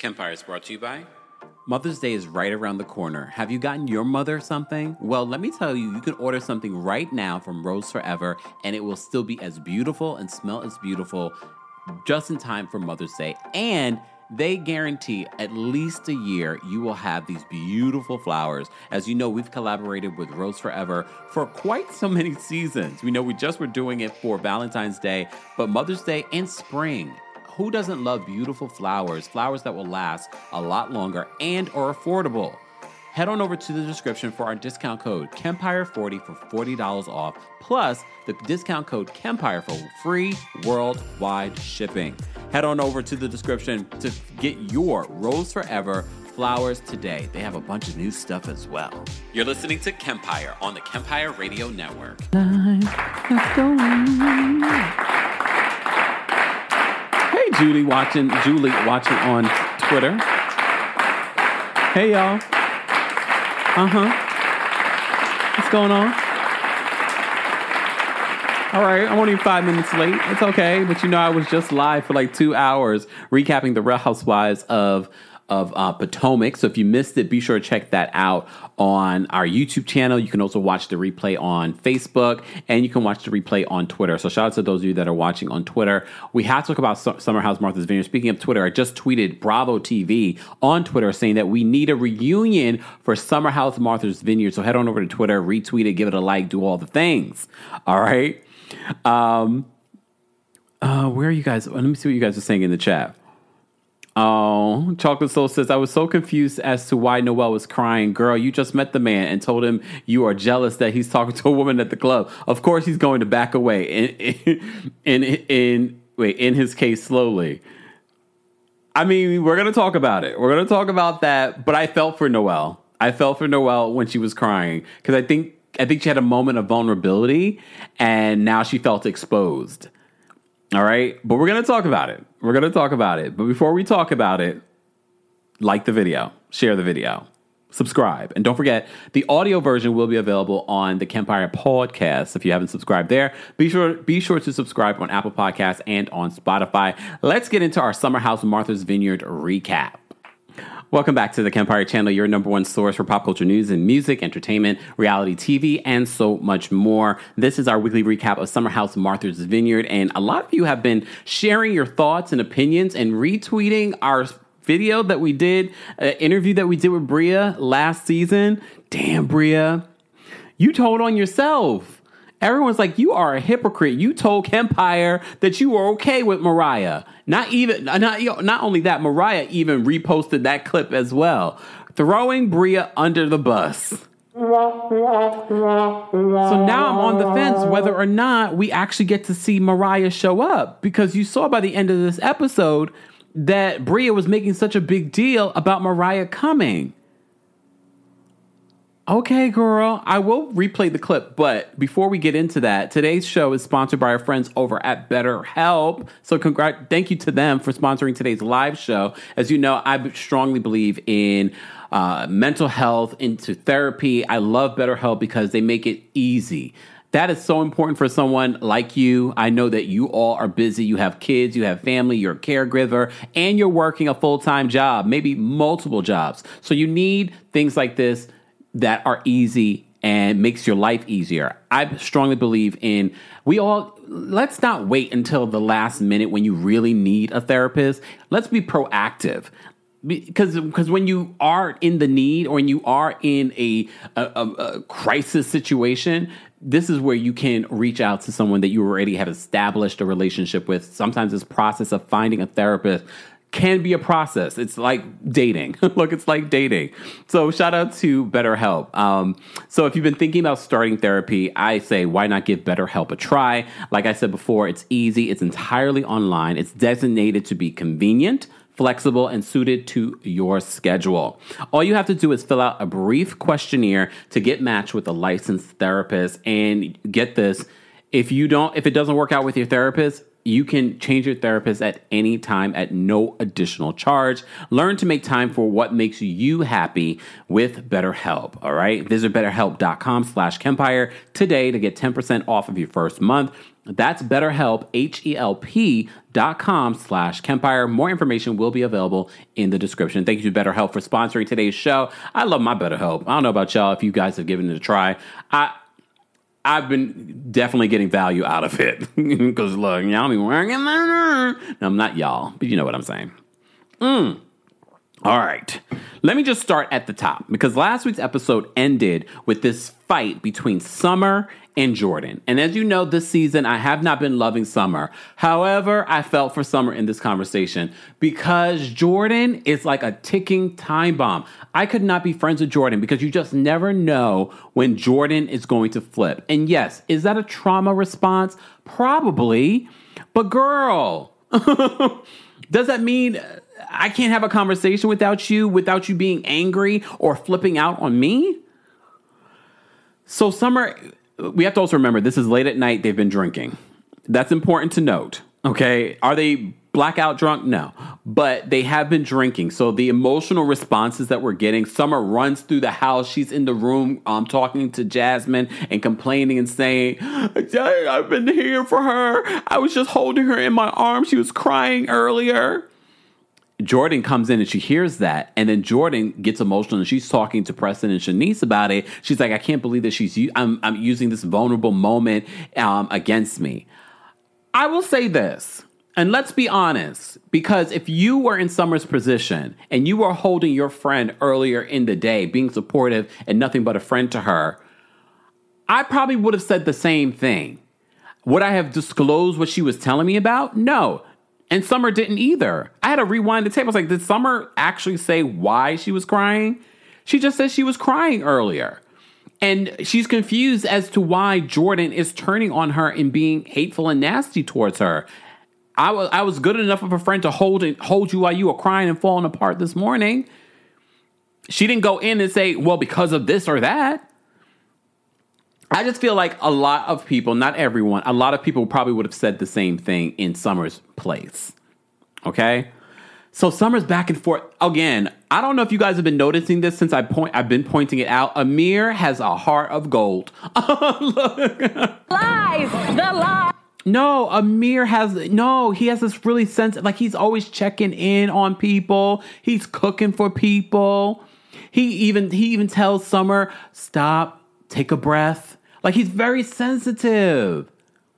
Kempire is brought to you by Mother's Day is right around the corner. Have you gotten your mother something? Well, let me tell you, you can order something right now from Rose Forever, and it will still be as beautiful and smell as beautiful just in time for Mother's Day. And they guarantee at least a year you will have these beautiful flowers. As you know, we've collaborated with Rose Forever for quite so many seasons. We know we just were doing it for Valentine's Day, but Mother's Day and spring. Who doesn't love beautiful flowers? Flowers that will last a lot longer and are affordable. Head on over to the description for our discount code Kempire40 for $40 off, plus the discount code Kempire for free worldwide shipping. Head on over to the description to get your Rose Forever flowers today. They have a bunch of new stuff as well. You're listening to Kempire on the Kempire Radio Network. Hey, Julie watching on Twitter. Hey, y'all. What's going on? All right, I'm only 5 minutes late. It's okay, but you know I was just live for like 2 hours recapping the Real Housewives of Potomac. So if you missed it, be sure to check that out on our YouTube channel. You can also watch the replay on Facebook, and you can watch the replay on Twitter. So shout out to those of you that are watching on Twitter. We have to talk about Summer House Martha's Vineyard. Speaking of Twitter, I just tweeted Bravo TV on Twitter saying that we need a reunion for Summer House Martha's Vineyard. So head on over to Twitter, retweet it, give it a like, do all the things. All right. Where are you guys? Let me see what you guys are saying in the chat. Oh, Chocolate Soul says, I was so confused as to why Noel was crying. Girl, you just met the man and told him you are jealous that he's talking to a woman at the club. Of course he's going to back away in his case slowly. I mean, we're going to talk about it. We're going to talk about that. But I felt for Noel. I felt for Noel when she was crying because I think she had a moment of vulnerability and now she felt exposed. All right. But we're going to talk about it. But before we talk about it, like the video, share the video, subscribe. And don't forget, the audio version will be available on the Kempire podcast. If you haven't subscribed there, be sure to subscribe on Apple Podcasts and on Spotify. Let's get into our Summer House Martha's Vineyard recap. Welcome back to the Kempire channel, your number one source for pop culture news and music, entertainment, reality TV, and so much more. This is our weekly recap of Summer House Martha's Vineyard, and a lot of you have been sharing your thoughts and opinions and retweeting our video that we did, interview that we did with Bria last season. Damn, Bria, you told on yourself. Everyone's like, you are a hypocrite. You told Kempire that you were okay with Mariah. Not only that, Mariah even reposted that clip as well, throwing Bria under the bus. So now I'm on the fence whether or not we actually get to see Mariah show up, because you saw by the end of this episode that Bria was making such a big deal about Mariah coming. Okay, girl, I will replay the clip, but before we get into that, today's show is sponsored by our friends over at BetterHelp. So thank you to them for sponsoring today's live show. As you know, I strongly believe in mental health, into therapy. I love BetterHelp because they make it easy. That is so important for someone like you. I know that you all are busy. You have kids, you have family, you're a caregiver, and you're working a full-time job, maybe multiple jobs. So you need things like this that are easy and makes your life easier. I strongly believe in let's not wait until the last minute when you really need a therapist. Let's be proactive. Because when you are in the need or when you are in a crisis situation, this is where you can reach out to someone that you already have established a relationship with. Sometimes this process of finding a therapist can be a process. It's like dating. Look, it's like dating. So shout out to BetterHelp. So if you've been thinking about starting therapy, I say, why not give BetterHelp a try? Like I said before, it's easy. It's entirely online. It's designated to be convenient, flexible, and suited to your schedule. All you have to do is fill out a brief questionnaire to get matched with a licensed therapist. And get this, if it doesn't work out with your therapist, You can change your therapist at any time at no additional charge. Learn to make time for what makes you happy with BetterHelp, all right? Visit betterhelp.com/Kempire today to get 10% off of your first month. That's BetterHelp, HELP.com/Kempire. More information will be available in the description. Thank you to BetterHelp for sponsoring today's show. I love my BetterHelp. I don't know about y'all if you guys have given it a try. I've been definitely getting value out of it. Because look, y'all be working. No, I'm not y'all, but you know what I'm saying. All right. Let me just start at the top. Because last week's episode ended with this fight between Summer and Jordan. And as you know, this season, I have not been loving Summer. However, I felt for Summer in this conversation because Jordan is like a ticking time bomb. I could not be friends with Jordan because you just never know when Jordan is going to flip. And yes, is that a trauma response? Probably. But girl, does that mean I can't have a conversation without you being angry or flipping out on me? So Summer, we have to also remember, this is late at night. They've been drinking. That's important to note. Okay. Are they blackout drunk? No. But they have been drinking. So the emotional responses that we're getting, Summer runs through the house. She's in the room talking to Jasmine and complaining and saying, I've been here for her. I was just holding her in my arms. She was crying earlier. Jordan comes in and she hears that. And then Jordan gets emotional and she's talking to Preston and Shanice about it. She's like, I can't believe that I'm using this vulnerable moment against me. I will say this, and let's be honest, because if you were in Summer's position and you were holding your friend earlier in the day, being supportive and nothing but a friend to her, I probably would have said the same thing. Would I have disclosed what she was telling me about? No. And Summer didn't either. I had to rewind the tape. I was like, did Summer actually say why she was crying? She just said she was crying earlier. And she's confused as to why Jordan is turning on her and being hateful and nasty towards her. I was good enough of a friend to hold you while you were crying and falling apart this morning. She didn't go in and say, well, because of this or that. I just feel like a lot of people, not everyone, a lot of people probably would have said the same thing in Summer's place. Okay? So Summer's back and forth. Again, I don't know if you guys have been noticing this since I've been pointing it out. Amir has a heart of gold. Look. Lies! The lie! No, Amir he has this really sense, like he's always checking in on people. He's cooking for people. He even tells Summer, stop, take a breath. Like, he's very sensitive.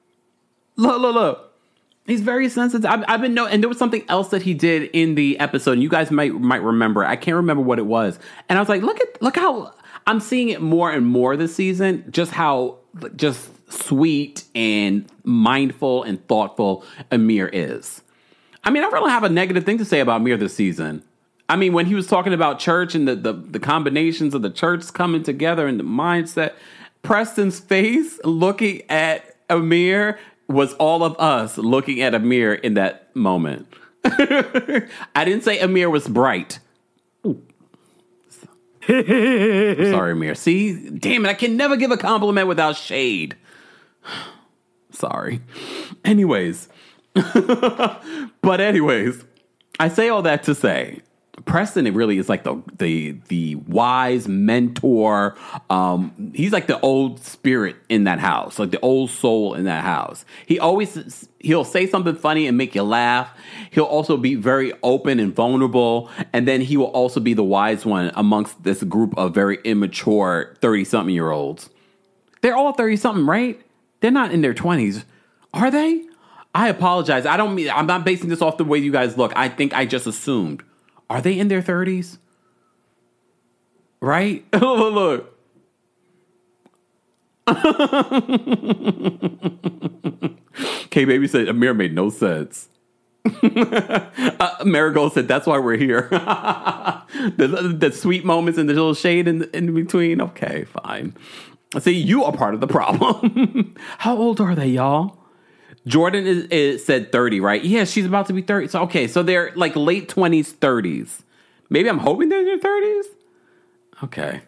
Look. He's very sensitive. I've been and there was something else that he did in the episode. And you guys might remember. I can't remember what it was. And I was like, look how I'm seeing it more and more this season. Just how just sweet and mindful and thoughtful Amir is. I mean, I don't really have a negative thing to say about Amir this season. I mean, when he was talking about church and the combinations of the church coming together and the mindset, Preston's face looking at Amir was all of us looking at Amir in that moment. I didn't say Amir was bright. Sorry, Amir. See, damn it, I can never give a compliment without shade. Sorry. Anyways, I say all that to say, Preston, it really is like the wise mentor. He's like the old spirit in that house, like the old soul in that house. He'll say something funny and make you laugh. He'll also be very open and vulnerable. And then he will also be the wise one amongst this group of very immature 30-something-year-olds. They're all 30-something, right? They're not in their 20s. Are they? I apologize. I'm not basing this off the way you guys look. I think I just assumed. Are they in their 30s? Right? Oh, look. K-Baby said, Amir made no sense. Marigold said, that's why we're here. the sweet moments and the little shade in between. Okay, fine. See, you are part of the problem. How old are they, y'all? Jordan is said 30, right? Yeah, she's about to be 30. So, okay, so they're like late 20s, 30s. Maybe I'm hoping they're in their 30s.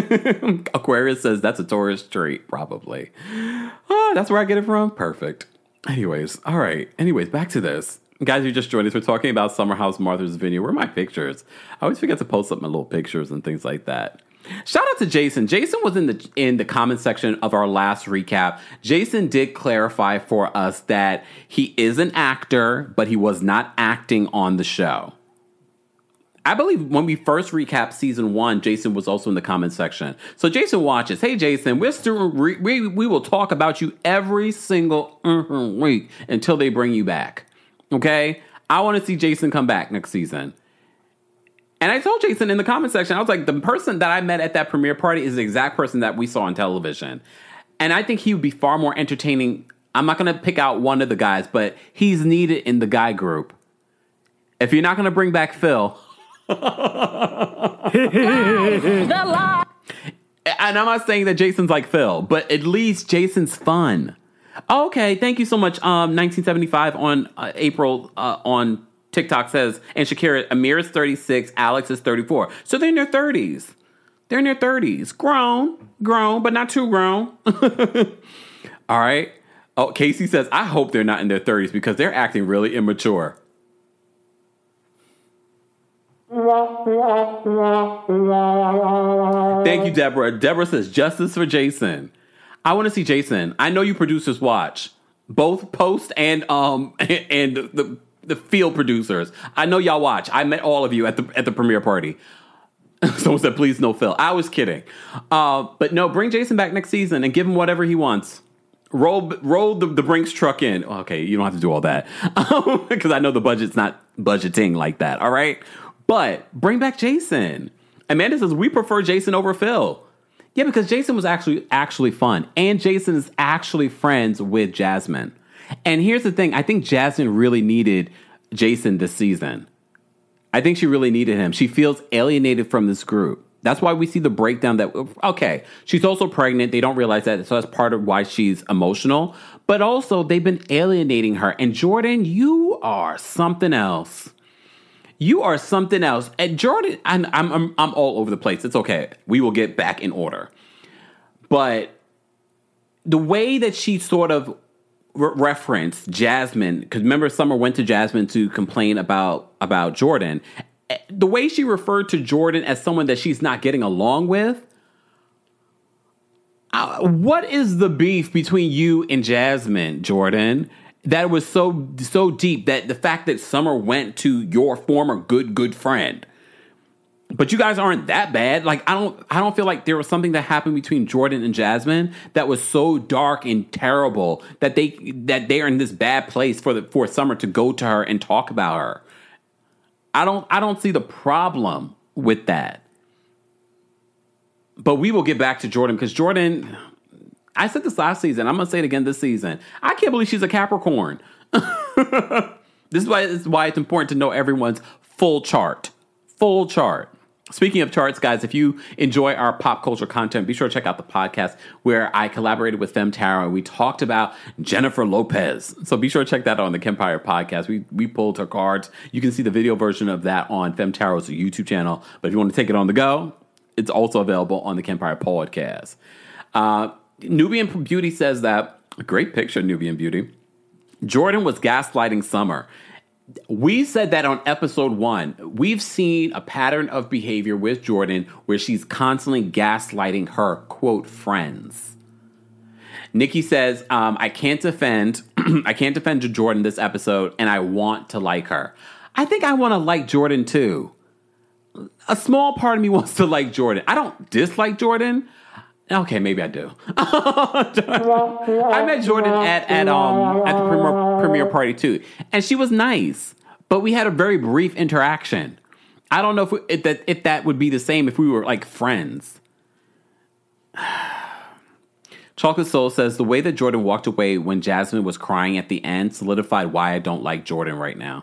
Okay. Aquarius says that's a Taurus trait, probably. Oh, that's where I get it from? Perfect. Anyways, all right. Anyways, back to this. Guys, you just joined us. We're talking about Summer House Martha's Vineyard. Where are my pictures? I always forget to post up my little pictures and things like that. Shout out to Jason. Jason was in the comment section of our last recap. Jason did clarify for us that he is an actor, but he was not acting on the show. I believe when we first recapped season 1, Jason was also in the comment section. So Jason watches. Hey, Jason, we will talk about you every single week until they bring you back. Okay? I want to see Jason come back next season. And I told Jason in the comment section, I was like, the person that I met at that premiere party is the exact person that we saw on television. And I think he would be far more entertaining. I'm not going to pick out one of the guys, but he's needed in the guy group. If you're not going to bring back Phil... And I'm not saying that Jason's like Phil, but at least Jason's fun. Okay, thank you so much. 1975 on April on TikTok says, and Shakira, Amir is 36, Alex is 34. So they're in their 30s. They're in their 30s. Grown, but not too grown. All right. Oh, Casey says, I hope they're not in their 30s because they're acting really immature. Thank you, Deborah. Deborah says, justice for Jason. I want to see Jason. I know you producers watch. Both post and the field producers. I know y'all watch. I met all of you at the premiere party. Someone said, please no Phil. I was kidding. But no, bring Jason back next season and give him whatever he wants. Roll the Brinks truck in. Okay, you don't have to do all that. Because I know the budget's not budgeting like that. All right? But bring back Jason. Amanda says, we prefer Jason over Phil. Yeah, because Jason was actually fun. And Jason is actually friends with Jasmine. And here's the thing. I think Jasmine really needed Jason this season. I think she really needed him. She feels alienated from this group. That's why we see the breakdown that, okay, she's also pregnant. They don't realize that. So that's part of why she's emotional. But also, they've been alienating her. And Jordan, you are something else. You are something else. And Jordan, I'm all over the place. It's okay. We will get back in order. But the way that she sort of referenced Jasmine, because remember Summer went to Jasmine to complain about Jordan. The way she referred to Jordan as someone that she's not getting along with. What is the beef between you and Jasmine, Jordan? That was so deep that the fact that Summer went to your former good friend, but you guys aren't that bad. Like I don't feel like there was something that happened between Jordan and Jasmine that was so dark and terrible that they are in this bad place for Summer to go to her and talk about her. I don't see the problem with that. But we will get back to Jordan because Jordan. I said this last season. I'm going to say it again this season. I can't believe she's a Capricorn. This is why it's important to know everyone's full chart. Full chart. Speaking of charts, guys, if you enjoy our pop culture content, be sure to check out the podcast where I collaborated with Fem Tarot and we talked about Jennifer Lopez. So be sure to check that out on the Kempire podcast. We pulled her cards. You can see the video version of that on Fem Tarot's YouTube channel. But if you want to take it on the go, it's also available on the Kempire podcast. Nubian Beauty says that, great picture, Nubian Beauty. Jordan was gaslighting Summer. We said that on episode 1. We've seen a pattern of behavior with Jordan where she's constantly gaslighting her, quote, friends. Nikki says, I can't defend Jordan this episode, and I want to like her. I think I want to like Jordan too. A small part of me wants to like Jordan. I don't dislike Jordan. Okay, maybe I do. I met Jordan at the premiere party too, and she was nice, but we had a very brief interaction. I don't know if that would be the same if we were like friends. Chocolate Soul says the way that Jordan walked away when Jasmine was crying at the end solidified why I don't like Jordan right now.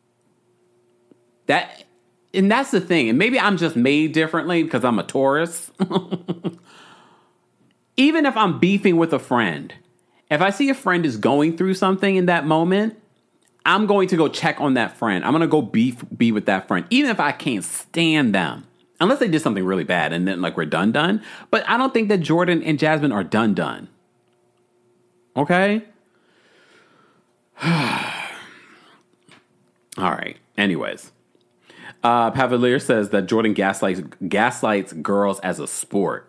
And that's the thing, and maybe I'm just made differently because I'm a Taurus. Even if I'm beefing with a friend, if I see a friend is going through something in that moment, I'm going to go check on that friend. I'm going to go be with that friend, even if I can't stand them. Unless they did something really bad and then like we're done. But I don't think that Jordan and Jasmine are done. Okay? All right. Anyways. Pavilier says that Jordan gaslights girls as a sport.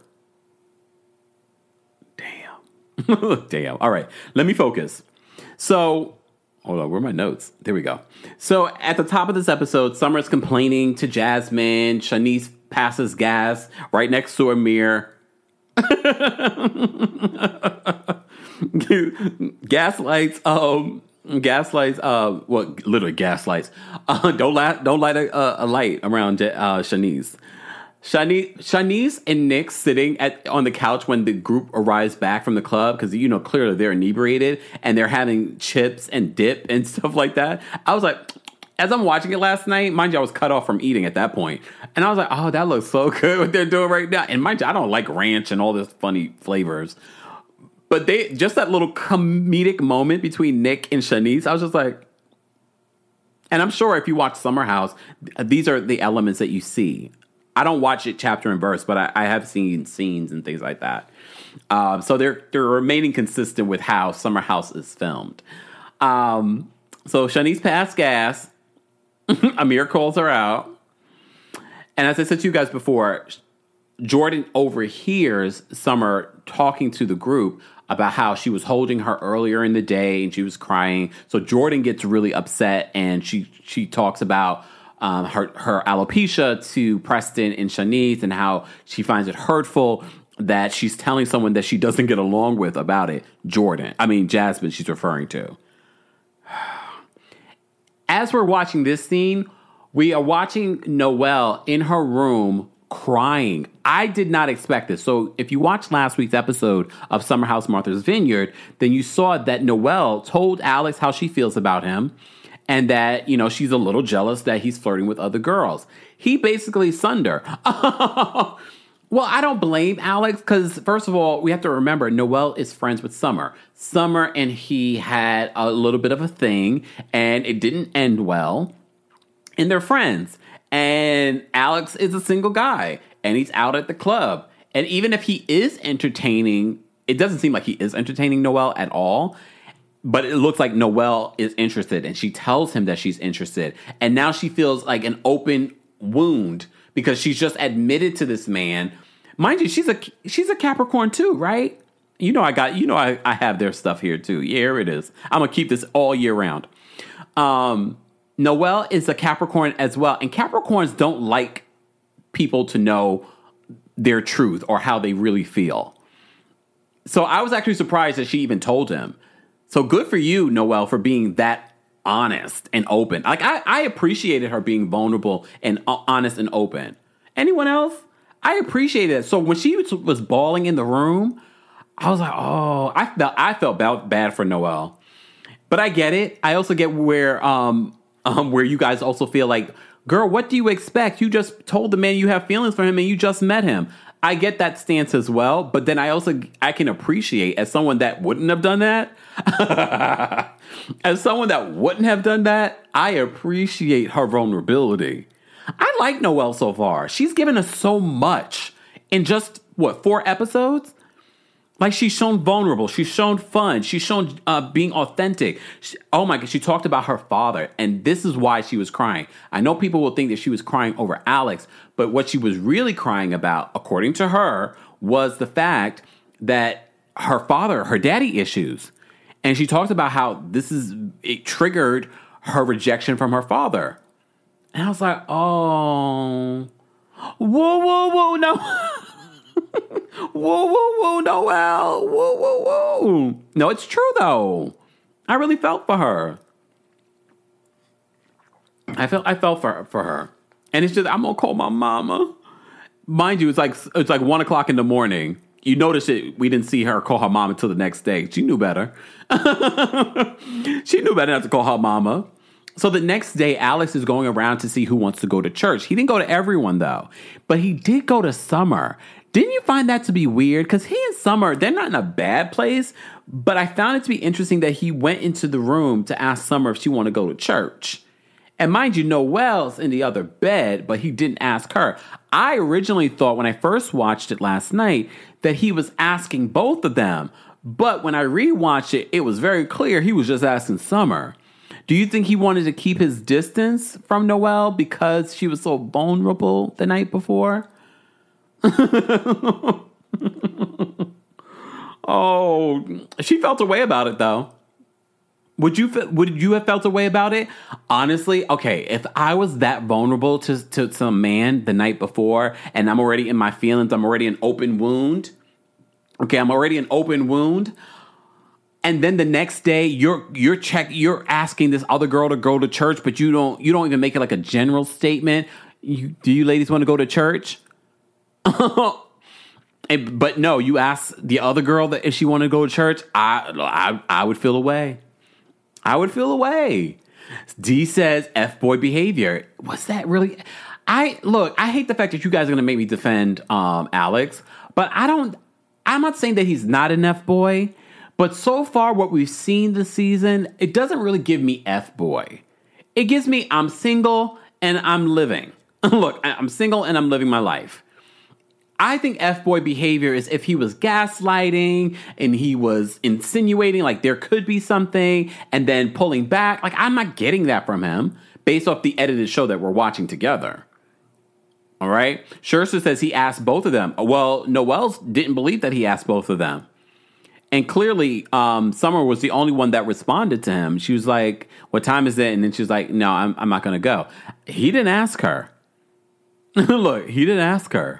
Damn. Damn. All right. Let me focus. So, hold on. Where are my notes? There we go. So, at the top of this episode, Summer's complaining to Jasmine. Shanice passes gas right next to Amir. Gaslights. Literally gaslights. Don't light a light around Shanice. Shanice and Nick sitting on the couch when the group arrives back from the club because clearly they're inebriated and they're having chips and dip and stuff like that. I was like, as I'm watching it last night, mind you, I was cut off from eating at that point, and I was like, oh, that looks so good what they're doing right now. And mind you, I don't like ranch and all this funny flavors. But just that little comedic moment between Nick and Shanice, I was just like, and I'm sure if you watch Summer House, these are the elements that you see. I don't watch it chapter and verse, but I have seen scenes and things like that. So they're remaining consistent with how Summer House is filmed. So Shanice passed gas. Amir calls her out. And as I said to you guys before, Jordan overhears Summer talking to the group about how she was holding her earlier in the day and she was crying. So Jordan gets really upset and she talks about her alopecia to Preston and Shanice and how she finds it hurtful that she's telling someone that she doesn't get along with about it. Jasmine she's referring to. As we're watching this scene, we are watching Noelle in her room crying. I did not expect this. So if you watched last week's episode of Summer House Martha's Vineyard, then you saw that Noelle told Alex how she feels about him and that, she's a little jealous that he's flirting with other girls. He basically sunned her. Well, I don't blame Alex because, first of all, we have to remember Noelle is friends with Summer. Summer and he had a little bit of a thing and it didn't end well. And they're friends. And Alex is a single guy and he's out at the club. And even if he is entertaining, it doesn't seem like he is entertaining Noelle at all. But it looks like Noelle is interested and she tells him that she's interested. And now she feels like an open wound because she's just admitted to this man. Mind you, she's a Capricorn too, right? I have their stuff here too. Yeah, here it is. I'm going to keep this all year round. Noelle is a Capricorn as well. And Capricorns don't like people to know their truth or how they really feel. So I was actually surprised that she even told him. So good for you, Noelle, for being that honest and open. Like I appreciated her being vulnerable and honest and open. Anyone else? I appreciated it. So when she was bawling in the room, I was like, oh, I felt bad for Noelle. But I get it. I also get where you guys also feel like, girl, what do you expect? You just told the man you have feelings for him and you just met him. I get that stance as well. But then I can appreciate as someone that wouldn't have done that. As someone that wouldn't have done that, I appreciate her vulnerability. I like Noelle so far. She's given us so much in just, 4 episodes? Like, she's shown vulnerable. She's shown fun. She's shown being authentic. Oh, my God. She talked about her father, and this is why she was crying. I know people will think that she was crying over Alex, but what she was really crying about, according to her, was the fact that her father, her daddy issues. And she talked about how it triggered her rejection from her father. And I was like, oh, whoa, no. Whoa, Noelle. Whoa. No, it's true, though. I really felt for her. I felt for her. And it's just, I'm going to call my mama. Mind you, it's like 1 o'clock in the morning. You notice it. We didn't see her call her mama until the next day. She knew better. She knew better not to call her mama. So the next day, Alex is going around to see who wants to go to church. He didn't go to everyone, though. But he did go to Summer. Didn't you find that to be weird? Because he and Summer, they're not in a bad place. But I found it to be interesting that he went into the room to ask Summer if she wanted to go to church. And mind you, Noelle's in the other bed, but he didn't ask her. I originally thought when I first watched it last night that he was asking both of them. But when I rewatched it, it was very clear he was just asking Summer. Do you think he wanted to keep his distance from Noelle because she was so vulnerable the night before? Oh, she felt a way about it, though. Would you have felt a way about it? Honestly, okay, if I was that vulnerable to some man the night before and I'm already in my feelings, I'm already an open wound. Okay, I'm already an open wound. And then the next day you're asking this other girl to go to church, but you don't even make it like a general statement. Do you ladies want to go to church? But no, you ask the other girl that if she wanted to go to church, I would feel away. I would feel away. D says F-boy behavior. Was that really? I hate the fact that you guys are going to make me defend Alex, but I'm not saying that he's not an F-boy, but so far what we've seen this season, it doesn't really give me F-boy. It gives me I'm single and I'm living. Look, I'm single and I'm living my life. I think F-boy behavior is if he was gaslighting and he was insinuating like there could be something and then pulling back. Like, I'm not getting that from him based off the edited show that we're watching together. All right? Scherzer says he asked both of them. Well, Noelle didn't believe that he asked both of them. And clearly, Summer was the only one that responded to him. She was like, what time is it? And then she was like, no, I'm not going to go. He didn't ask her. Look, he didn't ask her.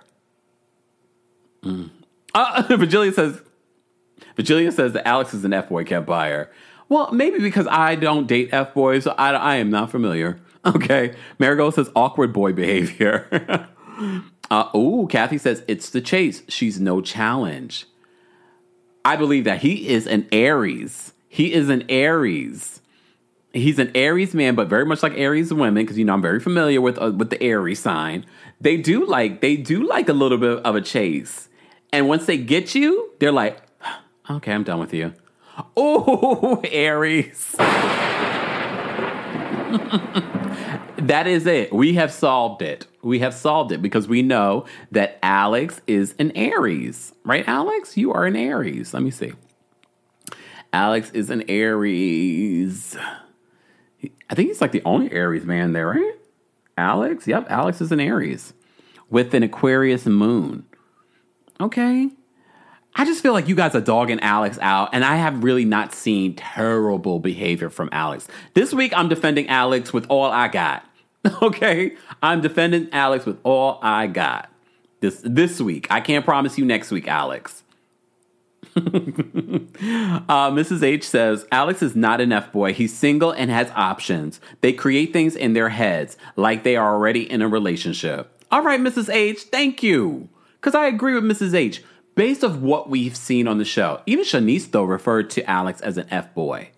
Virgilia says that Alex is an F-boy kept by her. Well, maybe because I don't date F-boys, so I am not familiar. Okay. Marigold says awkward boy behavior. Kathy says it's the chase. She's no challenge. I believe that he is an Aries. He's an Aries man, but very much like Aries women, because I'm very familiar with the Aries sign. They do like a little bit of a chase. And once they get you, they're like, okay, I'm done with you. Oh, Aries. That is it. We have solved it. Because we know that Alex is an Aries. Right, Alex? You are an Aries. Let me see. Alex is an Aries. I think he's like the only Aries man there, right? Alex? Yep, Alex is an Aries with an Aquarius moon. Okay. I just feel like you guys are dogging Alex out, and I have really not seen terrible behavior from Alex. This week, I'm defending Alex with all I got. Okay? I'm defending Alex with all I got. This week. I can't promise you next week, Alex. Mrs. H says, Alex is not an F-boy. He's single and has options. They create things in their heads like they are already in a relationship. All right, Mrs. H, thank you. Because I agree with Mrs. H. Based off what we've seen on the show, even Shanice, though, referred to Alex as an F-boy.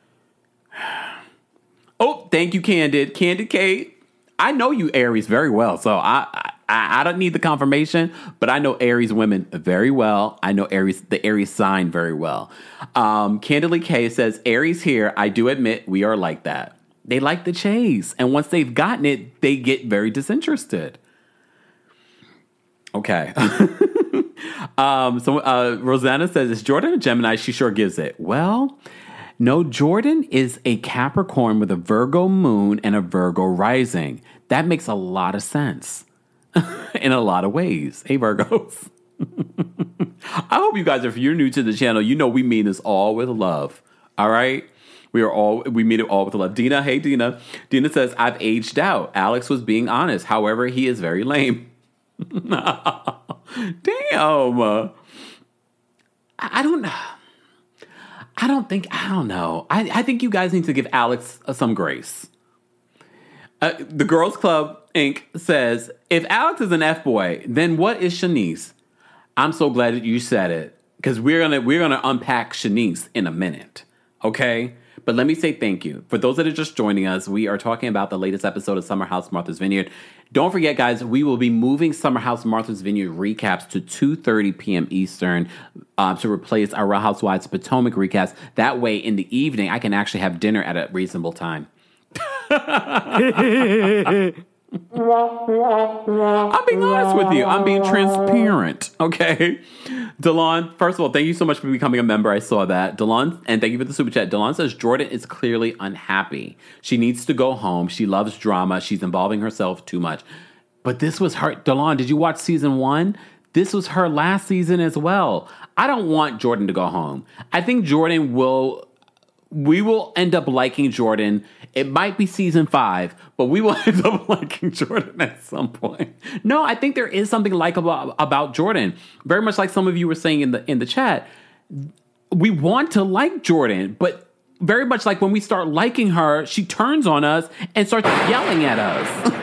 Oh, thank you, Candid. Candid Kate. I know you Aries very well, so I don't need the confirmation, but I know Aries women very well. I know the Aries sign very well. Candidly K says, Aries here, I do admit we are like that. They like the chase. And once they've gotten it, they get very disinterested. Okay. Rosanna says, is Jordan a Gemini? She sure gives it. Well, no, Jordan is a Capricorn with a Virgo moon and a Virgo rising. That makes a lot of sense in a lot of ways. Hey, Virgos. I hope you guys, if you're new to the channel, we mean this all with love. All right? We mean it all with love. Dina, hey, Dina. Dina says, I've aged out. Alex was being honest. However, he is very lame. Damn. I don't know. I think you guys need to give Alex some grace. The Girls Club Inc. says, if Alex is an F-boy, then what is Shanice? I'm so glad that you said it, because we're gonna unpack Shanice in a minute. Okay? But let me say thank you. For those that are just joining us, we are talking about the latest episode of Summer House Martha's Vineyard. Don't forget, guys, we will be moving Summer House Martha's Vineyard recaps to 2:30 p.m. Eastern to replace our Real Housewives Potomac recaps. That way, in the evening, I can actually have dinner at a reasonable time. I'm being honest with you. I'm being transparent. Okay. Delon, first of all, thank you so much for becoming a member. I saw that. Delon, and thank you for the super chat. Delon says Jordan is clearly unhappy. She needs to go home. She loves drama. She's involving herself too much. But this was her. Delon, did you watch season 1? This was her last season as well. I don't want Jordan to go home. I think we will end up liking Jordan. It might be season 5, but we will end up liking Jordan at some point. No, I think there is something likable about Jordan. Very much like some of you were saying in the chat. We want to like Jordan, but very much like when we start liking her, she turns on us and starts yelling at us.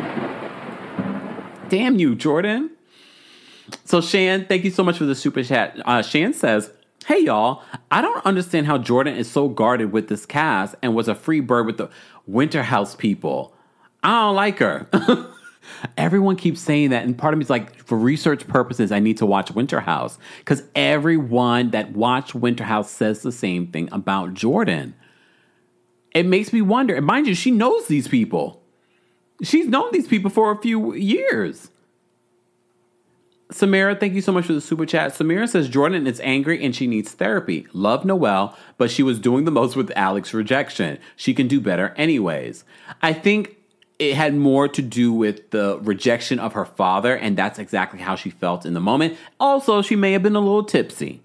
Damn you, Jordan. So Shan, thank you so much for the super chat. Shan says, hey, y'all, I don't understand how Jordan is so guarded with this cast and was a free bird with the Winter House people. I don't like her. Everyone keeps saying that, and part of me is like, for research purposes, I need to watch Winter House, because everyone that watched Winter House says the same thing about Jordan. It makes me wonder, and mind you, she knows these people. She's known these people for a few years. Samira, thank you so much for the super chat. Samira says Jordan is angry and she needs therapy. Love Noelle, but she was doing the most with Alex's rejection. She can do better anyways. I think it had more to do with the rejection of her father, and that's exactly how she felt in the moment. Also, she may have been a little tipsy.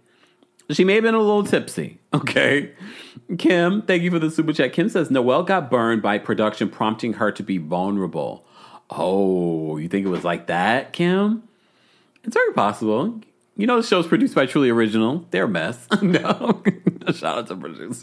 Okay. Kim, thank you for the super chat. Kim says Noelle got burned by production, prompting her to be vulnerable. Oh, you think it was like that, Kim? It's very possible. You know, the show's produced by Truly Original. They're a mess. No. Shout out to producers.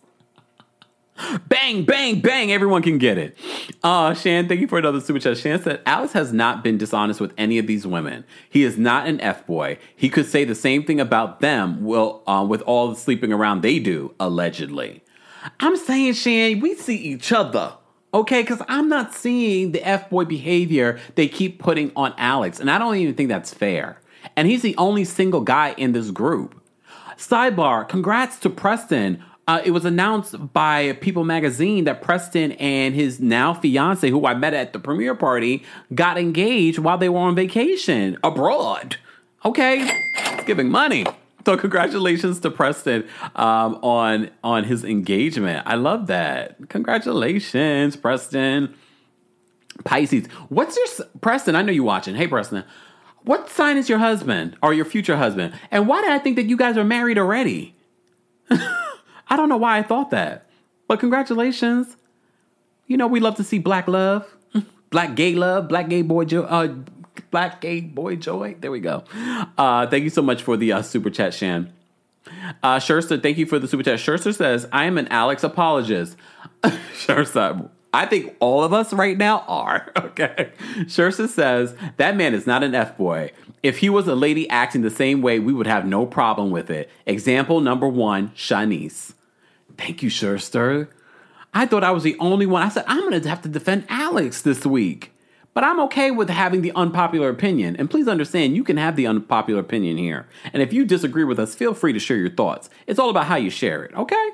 Bang, bang, bang. Everyone can get it. Shan, thank you for another super chat. Shan said, Alex has not been dishonest with any of these women. He is not an F-boy. He could say the same thing about them with all the sleeping around they do, allegedly. I'm saying, Shan, we see each other. Okay, because I'm not seeing the F-boy behavior they keep putting on Alex, and I don't even think that's fair. And he's the only single guy in this group. Sidebar, congrats to Preston. It was announced by People Magazine that Preston and his now fiance, who I met at the premiere party, got engaged while they were on vacation abroad. Okay, it's giving money. So congratulations to Preston on his engagement. I love that. Congratulations, Preston. Pisces. Preston, I know you're watching. Hey, Preston. What sign is your husband or your future husband? And why did I think that you guys are married already? I don't know why I thought that. But congratulations. You know, we love to see black love, black gay love, black gay boy joy. There we go. Thank you so much for the super chat, Shan. Shersta, thank you for the super chat. Shersta says, I am an Alex apologist. Shersta, I think all of us right now are. Okay. Shersta says, that man is not an F-boy. If he was a lady acting the same way, we would have no problem with it. Example number 1, Shanice. Thank you, Shersta. I thought I was the only one. I said, I'm going to have to defend Alex this week. But I'm okay with having the unpopular opinion. And please understand, you can have the unpopular opinion here. And if you disagree with us, feel free to share your thoughts. It's all about how you share it, okay?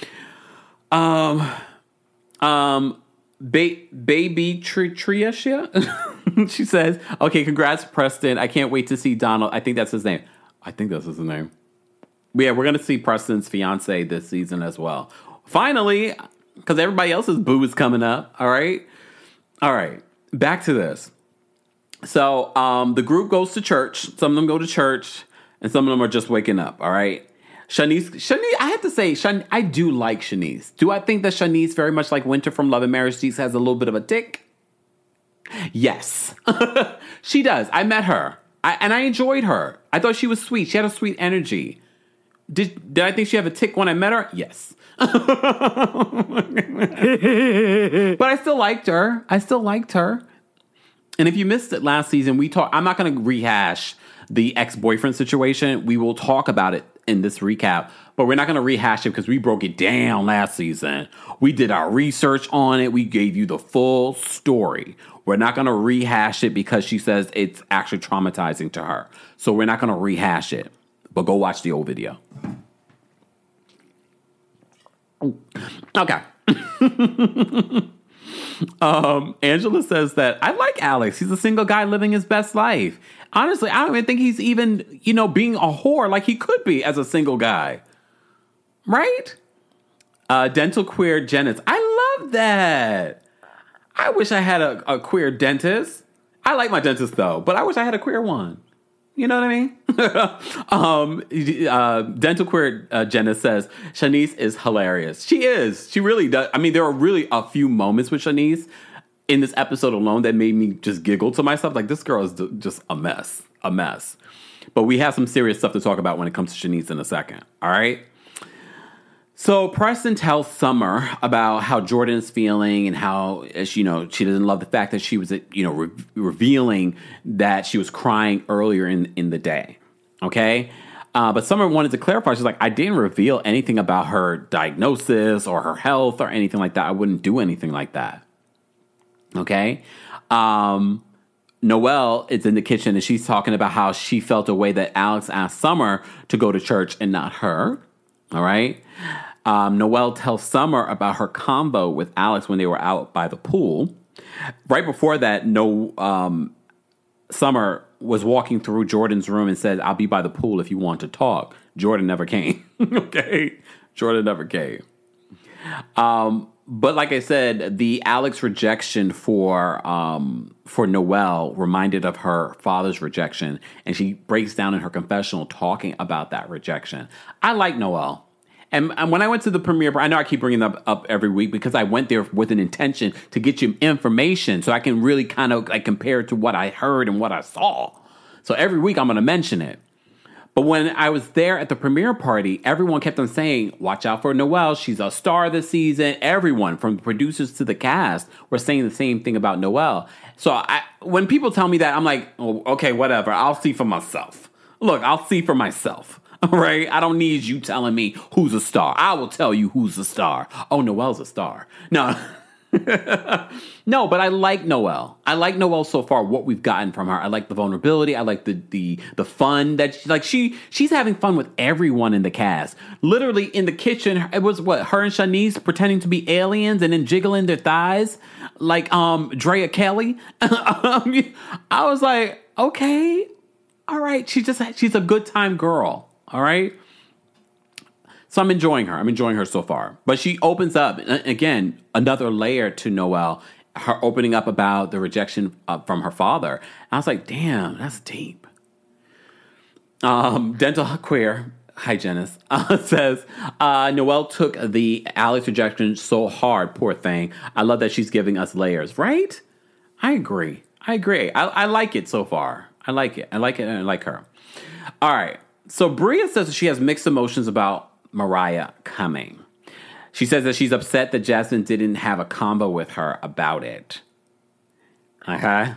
Baby Tricia, she says, okay, congrats, Preston. I can't wait to see Donald. I think that's his name. Yeah, we're going to see Preston's fiance this season as well. Finally, because everybody else's boo is coming up, all right? All right. Back to this. So the group goes to church. Some of them go to church, and some of them are just waking up, all right? Shanice, I have to say, I do like Shanice. Do I think that Shanice, very much like Winter from Love and Marriage, has a little bit of a tick? Yes. She does. I met her, and I enjoyed her. I thought she was sweet. She had a sweet energy. Did I think she had a tick when I met her? Yes. But I still liked her. And if you missed it last season, I'm not going to rehash the ex-boyfriend situation. We will talk about it in this recap, but we're not going to rehash it because we broke it down last season. We did our research on it. We gave you the full story. We're not going to rehash it because she says it's actually traumatizing to her. So we're not going to rehash it, but go watch the old video. Okay. Angela says that I like Alex. He's a single guy living his best life. Honestly, I don't even think he's even, being a whore like he could be as a single guy. Right? Dental queer Janice. I love that. I wish I had a queer dentist. I like my dentist though, but I wish I had a queer one. You know what I mean? Dental queer Janice says Shanice is hilarious. She is. She really does. I mean, there are really a few moments with Shanice in this episode alone that made me just giggle to myself. Like, this girl is just a mess. A mess. But we have some serious stuff to talk about when it comes to Shanice in a second. All right? So Preston tells Summer about how Jordan is feeling and how, she doesn't love the fact that she was, revealing that she was crying earlier in the day. Okay? But Summer wanted to clarify. She's like, I didn't reveal anything about her diagnosis or her health or anything like that. I wouldn't do anything like that. Okay? Noelle is in the kitchen and she's talking about how she felt a way that Alex asked Summer to go to church and not her. All right? Noelle tells Summer about her combo with Alex when they were out by the pool. Right before that, Summer was walking through Jordan's room and said, I'll be by the pool if you want to talk. Jordan never came. Okay? Jordan never came. But like I said, the Alex rejection for Noelle reminded of her father's rejection. And she breaks down in her confessional talking about that rejection. I like Noelle. And when I went to the premiere, I know I keep bringing that up every week because I went there with an intention to get you information so I can really kind of like compare it to what I heard and what I saw. So every week I'm going to mention it. But when I was there at the premiere party, everyone kept on saying, watch out for Noelle. She's a star this season. Everyone, from the producers to the cast, were saying the same thing about Noelle. So when people tell me that, I'm like, oh, okay, whatever. I'll see for myself. Look, I'll see for myself. All right? I don't need you telling me who's a star. I will tell you who's a star. Oh, Noelle's a star. No. No, but I like Noelle. I like Noelle so far, what we've gotten from her. I like the vulnerability. I like the fun that she's having fun with everyone in the cast. Literally in the kitchen, it was her and Shanice pretending to be aliens and then jiggling their thighs like Drea Kelly. I was like, okay, all right. She's a good time girl. All right. So I'm enjoying her. I'm enjoying her so far. But she opens up, again, another layer to Noelle, her opening up about the rejection from her father. And I was like, damn, that's deep. Dental Queer, hi, Janice, says, Noelle took the Alex rejection so hard, poor thing. I love that she's giving us layers, right? I agree. I like it so far. I like it and I like her. All right. So Bria says that she has mixed emotions about Mariah coming. She says that she's upset that Jasmine didn't have a combo with her about it. Okay.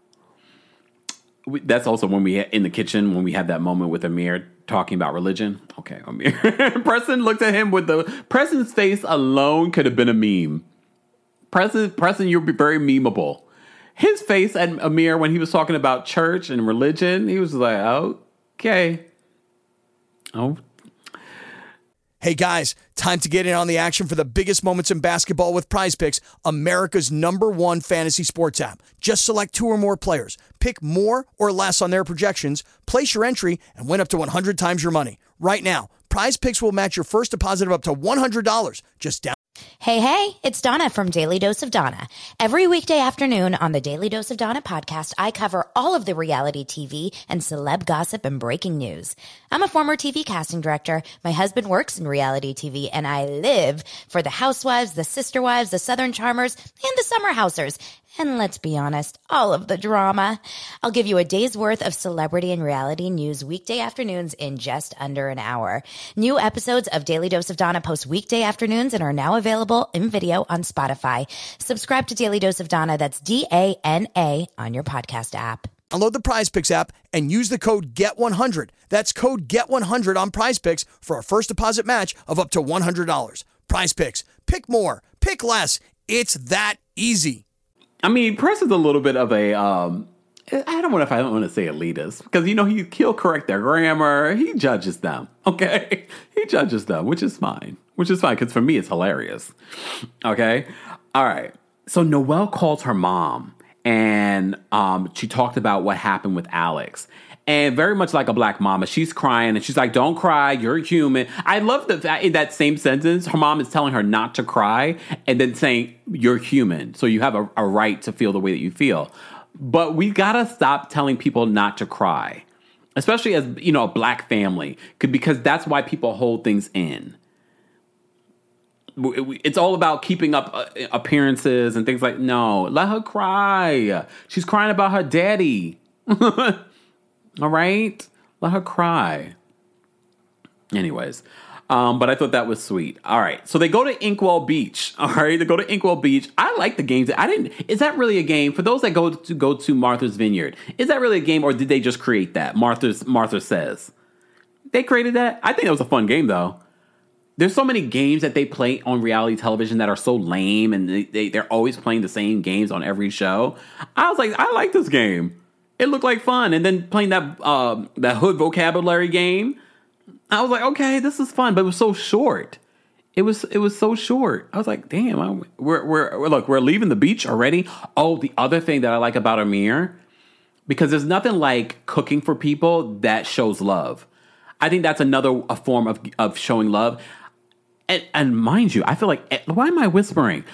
That's also when we in the kitchen when we had that moment with Amir talking about religion. Okay, Amir. Preston looked at him with Preston's face alone could have been a meme. Preston, you're very memeable. His face at Amir when he was talking about church and religion, he was like, okay. Oh. Hey guys, time to get in on the action for the biggest moments in basketball with Prize Picks, America's #1 fantasy sports app. Just select 2 or more players, pick more or less on their projections, place your entry, and win up to 100 times your money. Right now, Prize Picks will match your first deposit of up to $100. Just down. Hey, it's Donna from Daily Dose of Donna. Every weekday afternoon on the Daily Dose of Donna podcast, I cover all of the reality TV and celeb gossip and breaking news. I'm a former TV casting director. My husband works in reality TV, and I live for the Housewives, the Sister Wives, the Southern Charmers, and the Summer Housers. And let's be honest, all of the drama. I'll give you a day's worth of celebrity and reality news weekday afternoons in just under an hour. New episodes of Daily Dose of Donna post weekday afternoons and are now available in video on Spotify. Subscribe to Daily Dose of Donna, that's DANA, on your podcast app. Download the Prize Picks app and use the code GET100. That's code GET100 on Prize Picks for a first deposit match of up to $100. Prize Picks. Pick more. Pick less. It's that easy. I mean, Press is a little bit of a, I don't want to say elitist, because, he'll correct their grammar. He judges them, okay? He judges them, which is fine, because for me, it's hilarious, okay? All right. So Noelle calls her mom, and she talked about what happened with Alex. And very much like a black mama, she's crying, and she's like, don't cry, you're human. I love that in that same sentence, her mom is telling her not to cry, and then saying, you're human, so you have a right to feel the way that you feel. But we gotta stop telling people not to cry, especially as, a black family, because that's why people hold things in. It's all about keeping up appearances and things no, let her cry. She's crying about her daddy. All right? Let her cry. Anyways, but I thought that was sweet. All right. So they go to Inkwell Beach. All right. They go to Inkwell Beach. I like the games. Is that really a game? For those that go to Martha's Vineyard, is that really a game, or did they just create that? Martha Says. They created that? I think it was a fun game, though. There's so many games that they play on reality television that are so lame, and they're always playing the same games on every show. I was like, I like this game. It looked like fun. And then playing that hood vocabulary game, I was like, okay, this is fun, but it was so short. It was so short. I was like, damn, we're leaving the beach already. Oh, the other thing that I like about Amir, because there's nothing like cooking for people that shows love. I think that's a form of showing love. And mind you, I feel like, why am I whispering?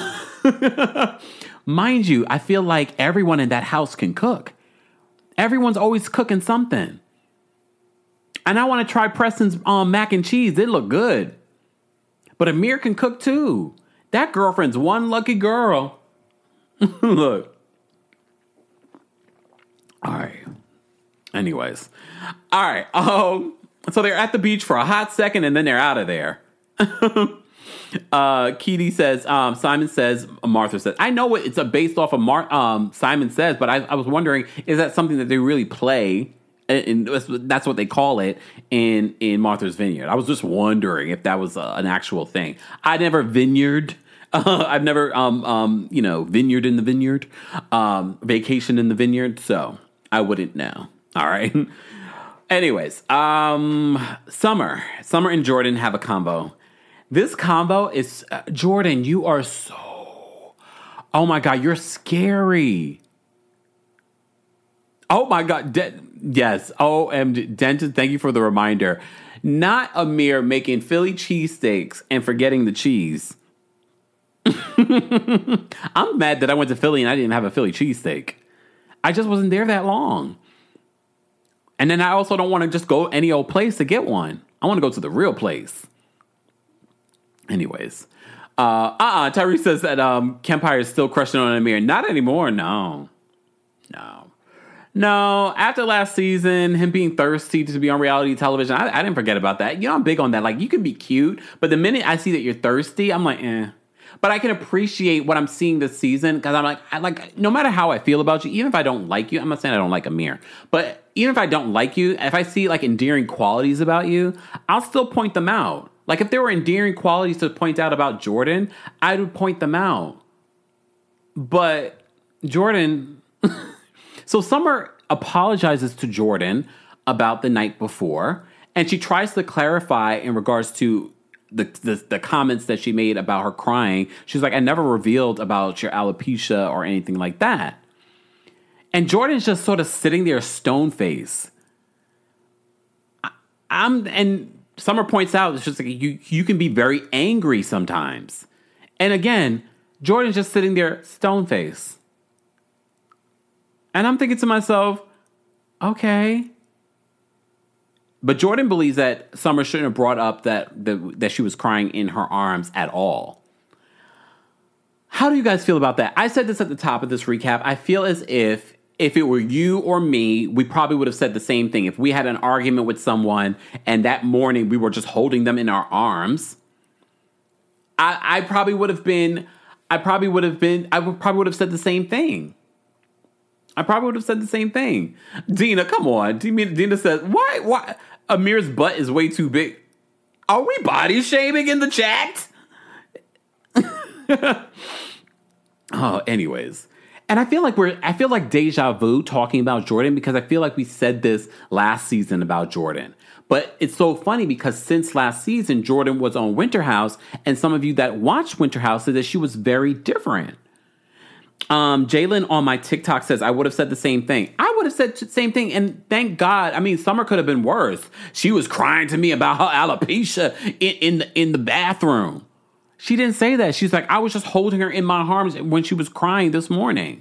Mind you, I feel like everyone in that house can cook. Everyone's always cooking something. And I want to try Preston's mac and cheese. They look good. But Amir can cook too. That girlfriend's one lucky girl. Look. All right. Anyways. All right. So they're at the beach for a hot second, and then they're out of there. Keedy says, Simon Says, Martha Says. I know it's based off of Simon Says, but I was wondering, is that something that they really play? And that's what they call it in Martha's Vineyard. I was just wondering if that was an actual thing. I never vineyard. I've never, vineyard in the vineyard, vacation in the vineyard. So I wouldn't know. All right. Anyways, Summer and Jordan have a combo. This combo is, Jordan, you are so, oh my God, you're scary. Oh my God, yes, OMG, Denton, thank you for the reminder. Not Amir making Philly cheesesteaks and forgetting the cheese. I'm mad that I went to Philly and I didn't have a Philly cheesesteak. I just wasn't there that long. And then I also don't want to just go any old place to get one. I want to go to the real place. Anyways. Tyrese says that Kempire is still crushing on Amir. Not anymore, no. After last season, him being thirsty to be on reality television, I didn't forget about that. I'm big on that. Like, you can be cute, but the minute I see that you're thirsty, I'm like, eh. But I can appreciate what I'm seeing this season, because I'm like, no matter how I feel about you, even if I don't like you, I'm not saying I don't like Amir, but even if I don't like you, if I see like endearing qualities about you, I'll still point them out. Like, if there were endearing qualities to point out about Jordan, I would point them out. But Jordan... So Summer apologizes to Jordan about the night before, and she tries to clarify in regards to the comments that she made about her crying. She's like, I never revealed about your alopecia or anything like that. And Jordan's just sort of sitting there stone face. And Summer points out, it's just like, you can be very angry sometimes. And again, Jordan's just sitting there stone face. And I'm thinking to myself, okay. But Jordan believes that Summer shouldn't have brought up that she was crying in her arms at all. How do you guys feel about that? I said this at the top of this recap. I feel as if it were you or me, we probably would have said the same thing. If we had an argument with someone and that morning we were just holding them in our arms, I probably would have said the same thing. I probably would have said the same thing. Dina, come on. Dina says, why? Amir's butt is way too big. Are we body shaming in the chat? Anyways. And I feel like deja vu talking about Jordan, because I feel like we said this last season about Jordan. But it's so funny because since last season, Jordan was on Winter House, and some of you that watched Winter House said that she was very different. Jalen on my TikTok says, I would have said the same thing. I would have said the same thing. And thank God. I mean, Summer could have been worse. She was crying to me about her alopecia in the bathroom. She didn't say that. She's like, I was just holding her in my arms when she was crying this morning.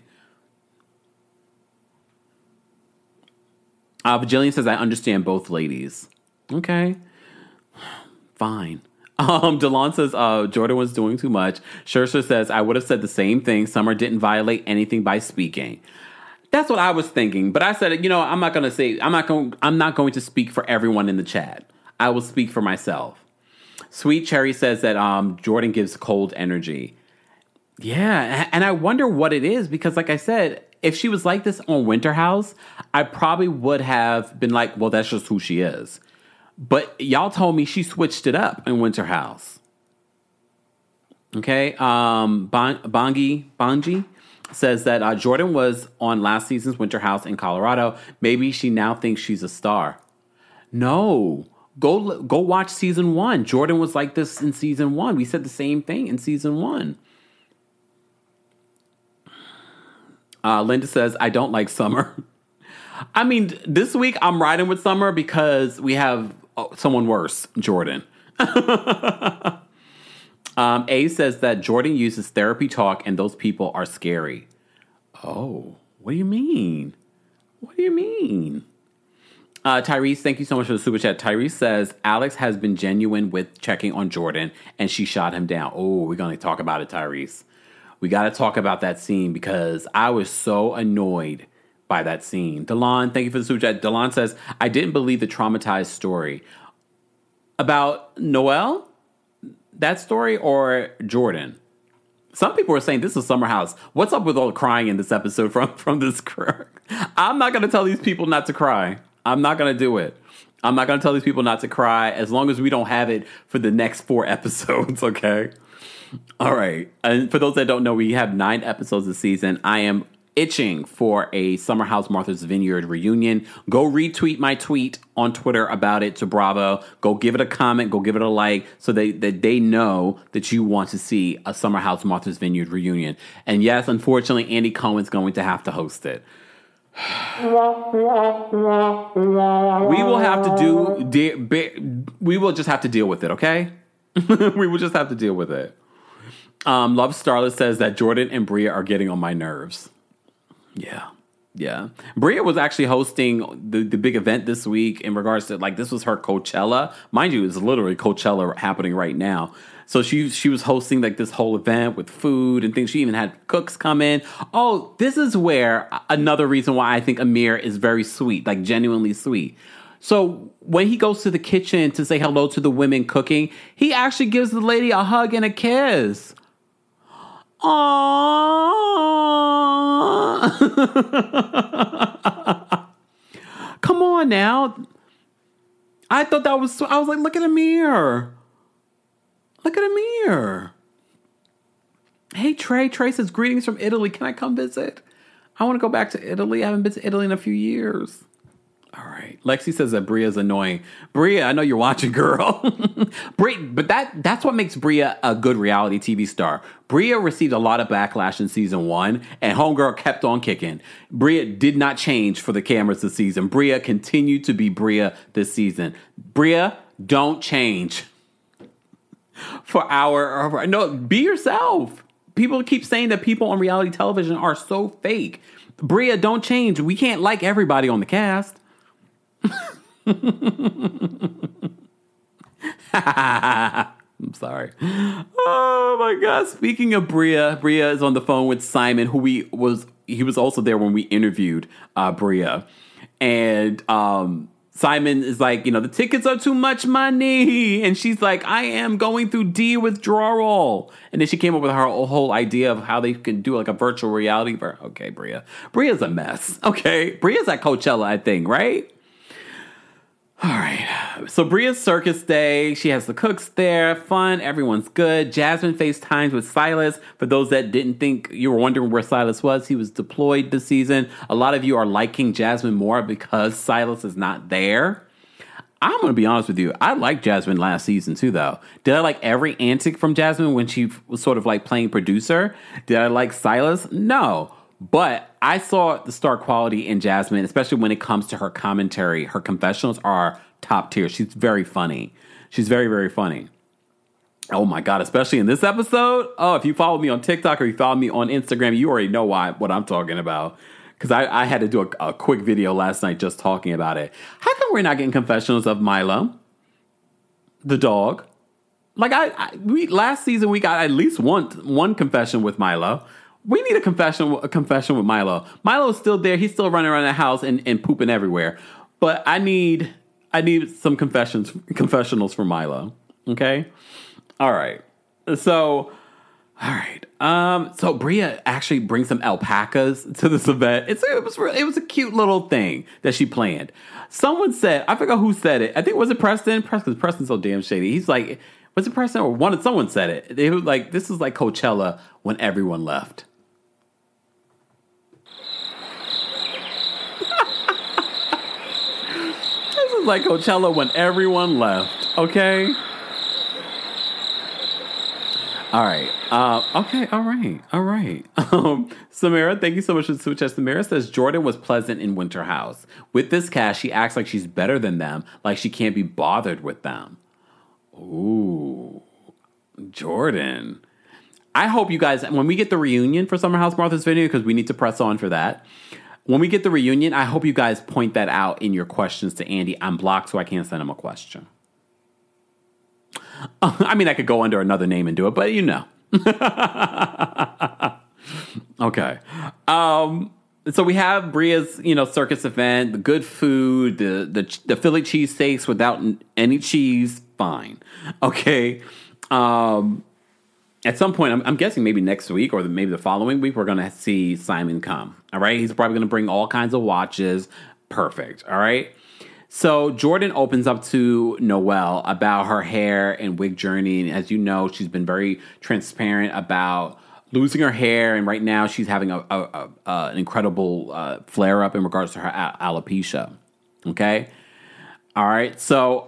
Jillian says, I understand both ladies. Okay. Fine. Delon says, Jordan was doing too much. Scherzer says, I would have said the same thing. Summer didn't violate anything by speaking. That's what I was thinking. But I said, you know, I'm not going to speak for everyone in the chat. I will speak for myself. Sweet Cherry says that Jordan gives cold energy. Yeah, and I wonder what it is because, like I said, if she was like this on Winter House, I probably would have been like, well, that's just who she is. But y'all told me she switched it up in Winter House. Okay, Bongi says that Jordan was on last season's Winter House in Colorado. Maybe she now thinks she's a star. No. Go watch season 1. Jordan was like this in season 1. We said the same thing in season 1. Linda says, I don't like Summer. I mean, this week I'm riding with Summer because we have someone worse, Jordan. A says that Jordan uses therapy talk and those people are scary. Oh, what do you mean? What do you mean? Tyrese, thank you so much for the super chat. Tyrese says, Alex has been genuine with checking on Jordan and she shot him down. Oh, we're going to talk about it, Tyrese. We got to talk about that scene because I was so annoyed by that scene. Delon, thank you for the super chat. Delon says, I didn't believe the traumatized story. About Noelle? That story or Jordan? Some people are saying this is Summer House. What's up with all the crying in this episode from this crew? I'm not going to tell these people not to cry. I'm not going to do it. I'm not going to tell these people not to cry as long as we don't have it for the next 4 episodes, okay? All right. And for those that don't know, we have 9 episodes this season. I am itching for a Summer House Martha's Vineyard reunion. Go retweet my tweet on Twitter about it to Bravo. Go give it a comment. Go give it a like so that they know that you want to see a Summer House Martha's Vineyard reunion. And yes, unfortunately, Andy Cohen's going to have to host it. We will just have to deal with it, okay? We will just have to deal with it. Love Starlet says that Jordan and Bria are getting on my nerves. Yeah. Bria was actually hosting the big event this week in regards to, like, this was her Coachella. Mind you, it's literally Coachella happening right now. So she was hosting, like, this whole event with food and things. She even had cooks come in. Oh, this is where another reason why I think Amir is very sweet, like, genuinely sweet. So when he goes to the kitchen to say hello to the women cooking, he actually gives the lady a hug and a kiss. Aww. Come on now. I thought that was... I was like, look at Amir. Look at Amir. Hey, Trey. Trey says, greetings from Italy. Can I come visit? I want to go back to Italy. I haven't been to Italy in a few years. All right. Lexi says that Bria's annoying. Bria, I know you're watching, girl. But that's what makes Bria a good reality TV star. Bria received a lot of backlash in season 1, and homegirl kept on kicking. Bria did not change for the cameras this season. Bria continued to be Bria this season. Bria, don't change. No, be yourself. People keep saying that people on reality television are so fake. Bria, don't change. We can't like everybody on the cast. I'm sorry. Oh my God. Speaking of Bria is on the phone with Simon, who he was also there when we interviewed Bria. And Simon is like, the tickets are too much money. And she's like, I am going through withdrawal. And then she came up with her whole idea of how they can do like a virtual reality. Okay, Bria. Bria's a mess. Okay. Bria's at Coachella, I think, right? All right. So Bria's circus day. She has the cooks there. Fun. Everyone's good. Jasmine FaceTimes with Silas. For those that didn't think you were wondering where Silas was, he was deployed this season. A lot of you are liking Jasmine more because Silas is not there. I'm going to be honest with you. I liked Jasmine last season too, though. Did I like every antic from Jasmine when she was sort of like playing producer? Did I like Silas? No. But I saw the star quality in Jasmine, especially when it comes to her commentary. Her confessionals are top tier. She's very funny. She's very, very funny. Oh my God, especially in this episode. Oh, if you follow me on TikTok or you follow me on Instagram, you already know what I'm talking about. Because I had to do a quick video last night just talking about it. How come we're not getting confessionals of Milo, the dog? Like we last season we got at least one confession with Milo. We need a confession with Milo. Milo's still there. He's still running around the house and pooping everywhere. But I need some confessionals for Milo. Okay. All right. So Bria actually brings some alpacas to this event. It was a cute little thing that she planned. Someone said, I forgot who said it. I think, was it Preston? Preston's so damn shady. He's like, was it Preston or someone said it? They were like, this is like Coachella when everyone left. This is like Coachella when everyone left. Okay. All right. Okay. All right. Samara, thank you so much for the super chat. Samara says Jordan was pleasant in Winter House. With this cast, she acts like she's better than them, like she can't be bothered with them. Ooh, Jordan. I hope you guys, when we get the reunion for Summer House Martha's video, because we need to press on for that. When we get the reunion, I hope you guys point that out in your questions to Andy. I'm blocked, so I can't send him a question. I mean, I could go under another name and do it, but you know. Okay. So we have Bria's, circus event, the good food, the Philly cheesesteaks without any cheese. Fine. Okay. At some point, I'm guessing maybe next week or maybe the following week, we're going to see Simon come. All right. He's probably going to bring all kinds of watches. Perfect. All right. So Jordan opens up to Noelle about her hair and wig journey. And as you know, she's been very transparent about losing her hair. And right now she's having an incredible flare up in regards to her alopecia. Okay. All right. So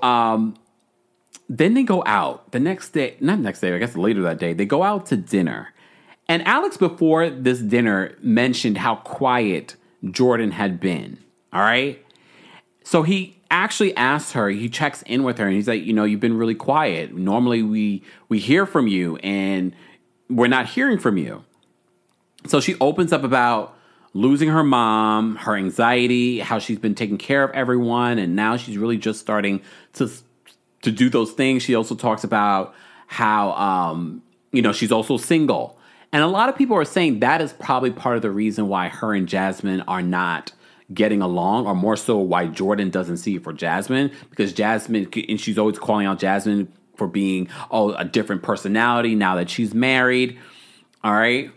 then they go out the next day, not next day, I guess later that day, they go out to dinner. And Alex, before this dinner, mentioned how quiet Jordan had been. All right. So he actually asked her, he checks in with her and he's like, you've been really quiet. Normally we hear from you and we're not hearing from you. So she opens up about losing her mom, her anxiety, how she's been taking care of everyone. And now she's really just starting to do those things. She also talks about how, she's also single. And a lot of people are saying that is probably part of the reason why her and Jasmine are not getting along, or more so why Jordan doesn't see it for Jasmine, because Jasmine, and she's always calling out Jasmine for being a different personality now that she's married. All right.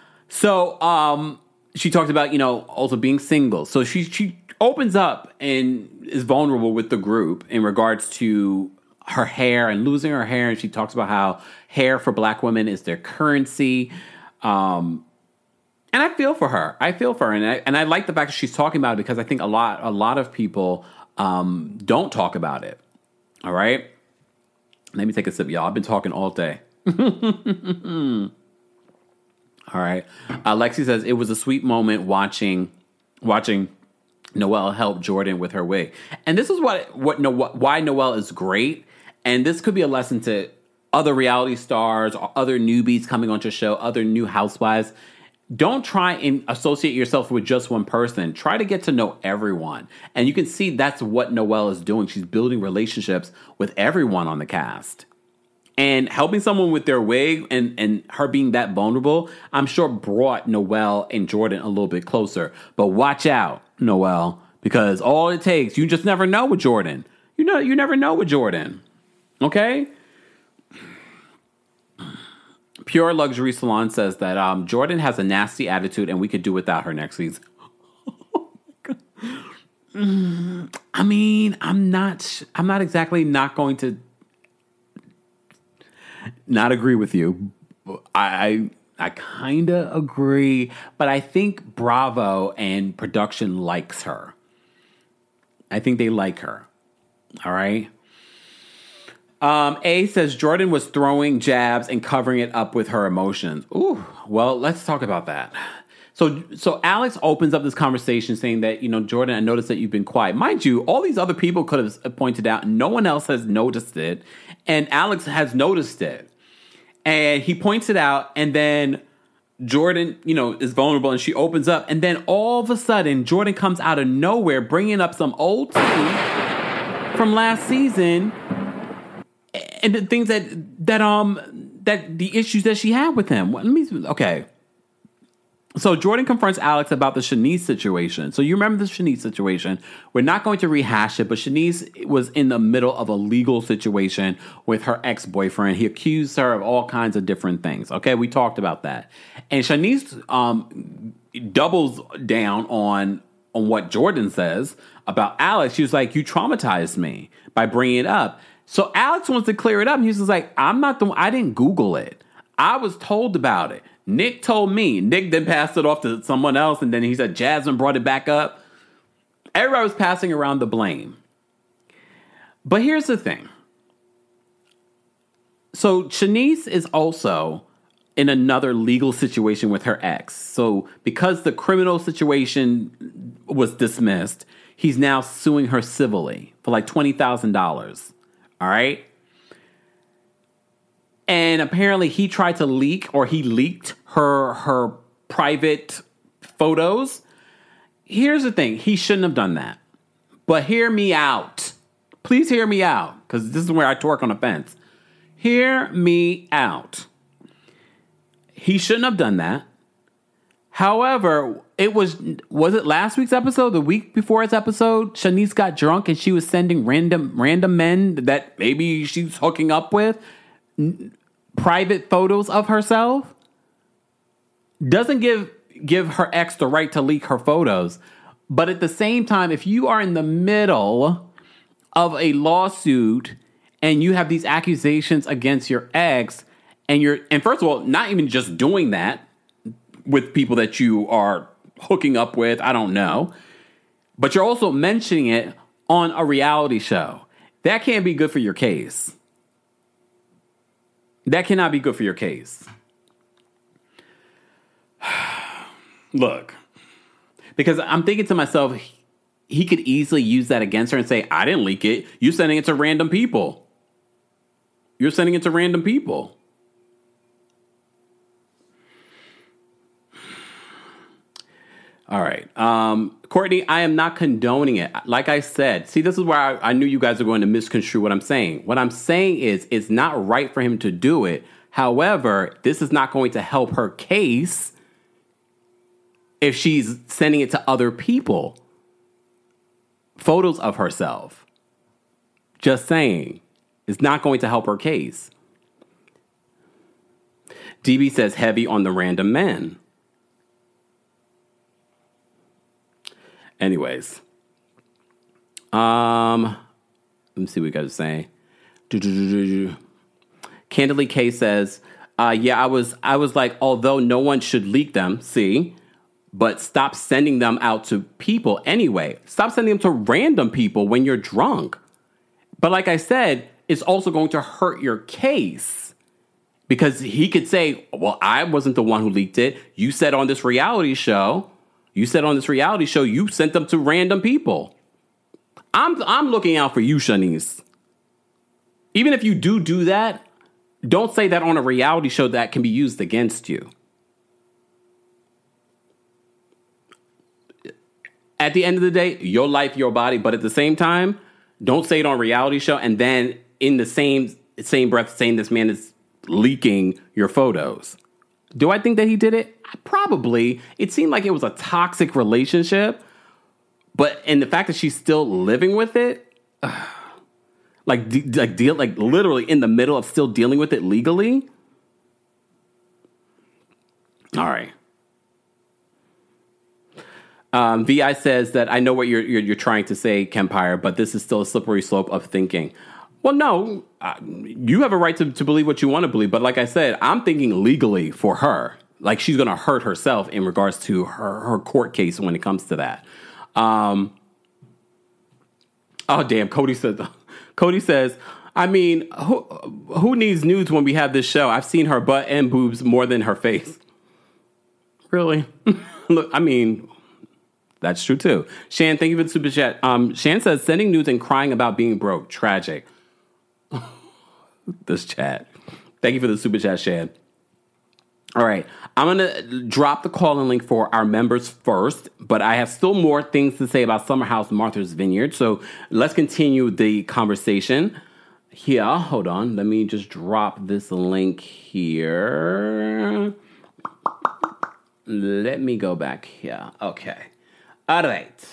So she talked about, also being single. So she opens up and is vulnerable with the group in regards to her hair and losing her hair. And she talks about how hair for Black women is their currency. And I feel for her. And I like the fact that she's talking about it, because I think a lot of people don't talk about it. All right. Let me take a sip, y'all. I've been talking all day. All right. Lexi says it was a sweet moment watching Noelle help Jordan with her wig. And this is why Noelle is great. And this could be a lesson to other reality stars or other newbies coming onto the show, other new housewives. Don't try and associate yourself with just one person. Try to get to know everyone. And you can see that's what Noelle is doing. She's building relationships with everyone on the cast. And helping someone with their wig and her being that vulnerable, I'm sure brought Noelle and Jordan a little bit closer. But watch out, Noelle, because all it takes, you just never know with Jordan. You never know with Jordan. Okay? Pure Luxury Salon says that Jordan has a nasty attitude and we could do without her next season. Oh my God. I mean, I'm not exactly not going to not agree with you. I kind of agree, but I think Bravo and production likes her. I think they like her. All right. A says Jordan was throwing jabs and covering it up with her emotions. Ooh, well, let's talk about that. So Alex opens up this conversation saying that, Jordan, I noticed that you've been quiet. Mind you, all these other people could have pointed out. No one else has noticed it. And Alex has noticed it. And he points it out. And then Jordan, is vulnerable and she opens up. And then all of a sudden, Jordan comes out of nowhere, bringing up some old tea from last season. And the things that the issues that she had with him. Okay. So Jordan confronts Alex about the Shanice situation. So you remember the Shanice situation. We're not going to rehash it, but Shanice was in the middle of a legal situation with her ex-boyfriend. He accused her of all kinds of different things. Okay, we talked about that. And Shanice doubles down on what Jordan says about Alex. She was like, you traumatized me by bringing it up. So Alex wants to clear it up. And he's just like, I'm not the one. I didn't Google it. I was told about it. Nick told me. Nick then passed it off to someone else, and then he said Jasmine brought it back up. Everybody was passing around the blame. But here's the thing. So Shanice is also in another legal situation with her ex. So because the criminal situation was dismissed, he's now suing her civilly for like $20,000. All right? And apparently he tried to leak, or he leaked her private photos. Here's the thing. He shouldn't have done that. But hear me out. Please hear me out, because this is where I torque on the fence. Hear me out. He shouldn't have done that. However, was it last week's episode, the week before its episode, Shanice got drunk and she was sending random men that maybe she's hooking up with private photos of herself? Doesn't give her ex the right to leak her photos. But at the same time, if you are in the middle of a lawsuit and you have these accusations against your ex, and first of all, not even just doing that with people that you are hooking up with, I don't know, but you're also mentioning it on a reality show, that can't be good for your case. That cannot be good for your case. Look, because I'm thinking to myself, he could easily use that against her and say, I didn't leak it. You're sending it to random people. You're sending it to random people. All right. Courtney, I am not condoning it. Like I said, see, this is where I knew you guys are going to misconstrue what I'm saying. What I'm saying is it's not right for him to do it. However, this is not going to help her case if she's sending it to other people. Photos of herself. Just saying. It's not going to help her case. DB says heavy on the random men. Anyways, let me see what you guys are saying. Candidly K says, yeah, I was like, although no one should leak them, but stop sending them out to people anyway. Stop sending them to random people when you're drunk. But like I said, it's also going to hurt your case because he could say, well, I wasn't the one who leaked it. You said on this reality show, you sent them to random people. I'm looking out for you, Shanice. Even if you do that, don't say that on a reality show that can be used against you. At the end of the day, your life, your body. But at the same time, don't say it on a reality show and then in the same breath saying this man is leaking your photos. Do I think that he did it? Probably. It seemed like it was a toxic relationship. And the fact that she's still living with it, literally in the middle of still dealing with it legally. All right. VI says that I know what you're trying to say, Kempire, but this is still a slippery slope of thinking. Well, no, you have a right to believe what you want to believe. But like I said, I'm thinking legally for her. Like she's going to hurt herself in regards to her court case when it comes to that. Oh, damn. Cody said, Cody says, I mean, who needs nudes when we have this show? I've seen her butt and boobs more than her face. Really? Look, I mean, that's true too. Shan, thank you for the super chat. Shan says, sending nudes and crying about being broke. Tragic. This chat. Thank you for the super chat, Shan. All right. I'm going to drop the call-in link for our members first, but I have still more things to say about Summer House Martha's Vineyard. So let's continue the conversation. Here, hold on. Let me just drop this link here. Let me go back here. Okay. All right.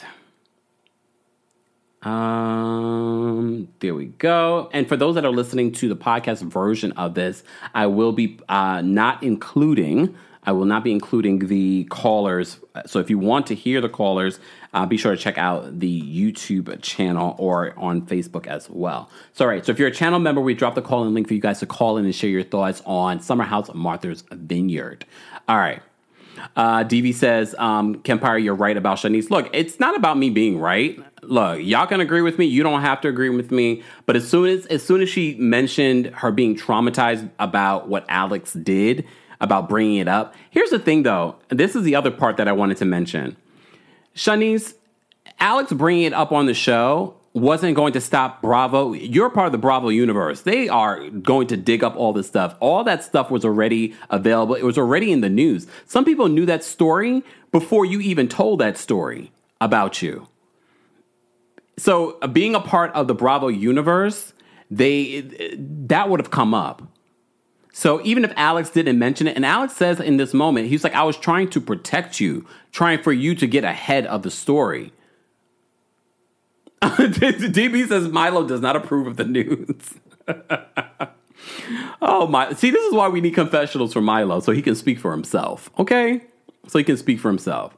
There we go. And for those that are listening to the podcast version of this, I will be I will not be including the callers. So if you want to hear the callers, be sure to check out the YouTube channel or on Facebook as well. So, all right. So if you're a channel member, we dropped the call-in link for you guys to call in and share your thoughts on Summer House Martha's Vineyard. All right. DV says, Kempire, you're right about Shanice. Look, it's not about me being right. Look, y'all can agree with me. You don't have to agree with me. But as soon as she mentioned her being traumatized about what Alex did, about bringing it up. Here's the thing, though. This is the other part that I wanted to mention. Shanice, Alex bringing it up on the show wasn't going to stop Bravo. You're part of the Bravo universe. They are going to dig up all this stuff. All that stuff was already available. It was already in the news. Some people knew that story before you even told that story about you. So being a part of the Bravo universe, that would have come up. So even if Alex didn't mention it, and Alex says in this moment, he's like, I was trying to protect you, trying for you to get ahead of the story. DB says Milo does not approve of the news. Oh my! See, this is why we need confessionals for Milo, so he can speak for himself. Okay, so he can speak for himself.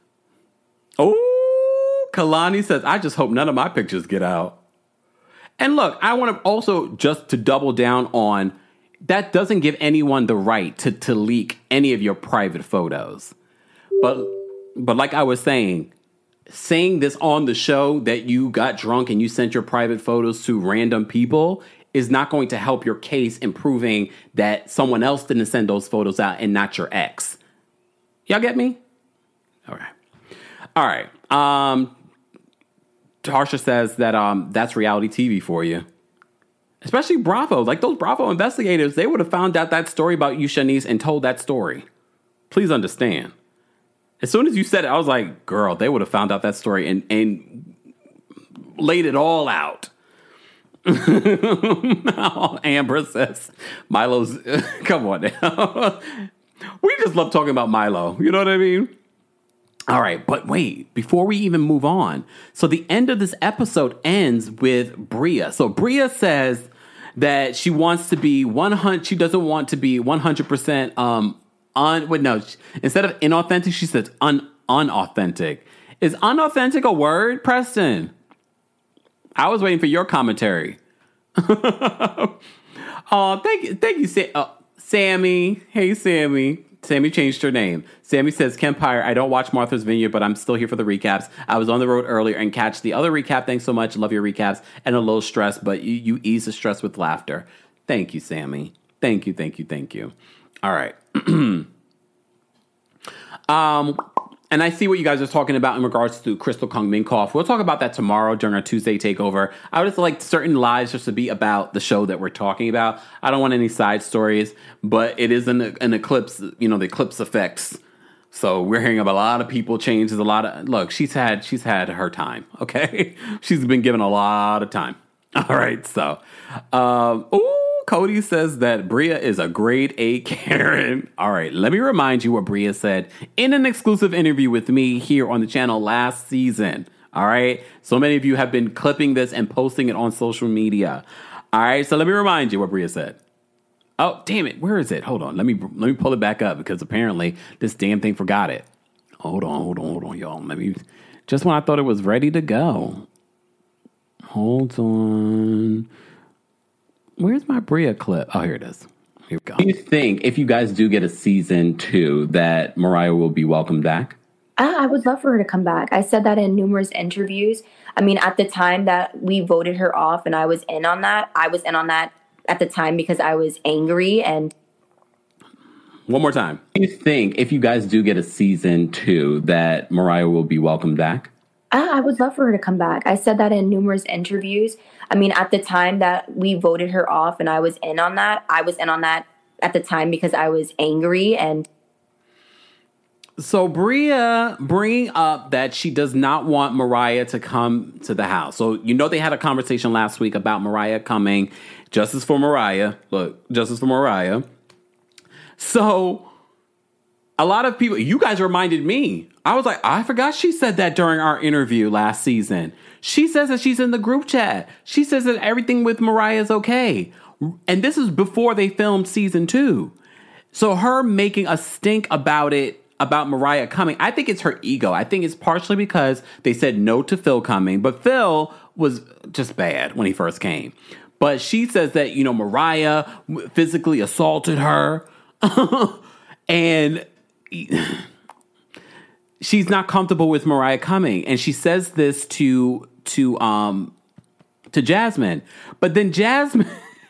Oh, Kalani says, I just hope none of my pictures get out. And look, I want to also just to double down on that doesn't give anyone the right to leak any of your private photos. But like I was saying this on the show that you got drunk and you sent your private photos to random people is not going to help your case in proving that someone else didn't send those photos out and not your ex. Y'all get me? All right. Tarsha says that that's reality TV for you. Especially Bravo. Like those Bravo investigators, they would have found out that story about you, Shanice, and told that story. Please understand. As soon as you said it, I was like, girl, they would have found out that story and laid it all out. Amber says, Milo's, come on now. We just love talking about Milo. You know what I mean? All right, but wait, before we even move on. So the end of this episode ends with Bria. So Bria says that she wants to be 100, she doesn't want to be 100% instead of inauthentic, she says unauthentic. Is unauthentic a word, Preston? I was waiting for your commentary. Oh, thank you, Sammy. Hey, Sammy. Sammy changed her name. Sammy says, Kempire, I don't watch Martha's Vineyard, but I'm still here for the recaps. I was on the road earlier and catch the other recap. Thanks so much. Love your recaps. And a little stress, but you ease the stress with laughter. Thank you, Sammy. Thank you. All right. And I see what you guys are talking about in regards to Crystal Kung Minkoff. We'll talk about that tomorrow during our Tuesday takeover. I would just like certain lives just to be about the show that we're talking about. I don't want any side stories, but it is an eclipse, the eclipse effects. So we're hearing about a lot of people changes, look, she's had her time. Okay. She's been given a lot of time. All right. So, Cody says that Bria is a grade A Karen. All right, let me remind you what Bria said in an exclusive interview with me here on the channel last season. All right, so many of you have been clipping this and posting it on social media. All right, so let me remind you what Bria said. Oh, damn it, where is it? Hold on, let me pull it back up because apparently this damn thing forgot it. Hold on, y'all. Just when I thought it was ready to go. Hold on. Where's my Bria clip? Oh, here it is. Here we go. Do you think if you guys do get a season 2 that Mariah will be welcomed back? I would love for her to come back. I said that in numerous interviews. I mean, at the time that we voted her off and I was in on that at the time because I was angry. And one more time. Do you think if you guys do get a season 2 that Mariah will be welcomed back? I would love for her to come back. I said that in numerous interviews. I mean, at the time that we voted her off and I was in on that at the time because I was angry. And so Bria bringing up that she does not want Mariah to come to the house. So, they had a conversation last week about Mariah coming. Justice for Mariah. Look, justice for Mariah. So a lot of people, you guys reminded me. I was like, I forgot she said that during our interview last season. She says that she's in the group chat. She says that everything with Mariah is okay. And this is before they filmed season 2. So her making a stink about it, about Mariah coming, I think it's her ego. I think it's partially because they said no to Phil coming, but Phil was just bad when he first came. But she says that, Mariah physically assaulted her and she's not comfortable with Mariah coming. And she says this to Jasmine. But then Jasmine,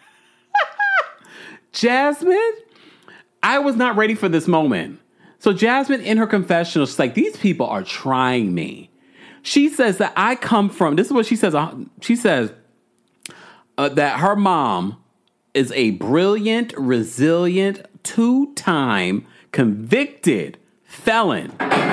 I was not ready for this moment. So Jasmine in her confessional, she's like, these people are trying me. She says that I come from, this is what she says. She says that her mom is a brilliant, resilient, 2-time convicted felon.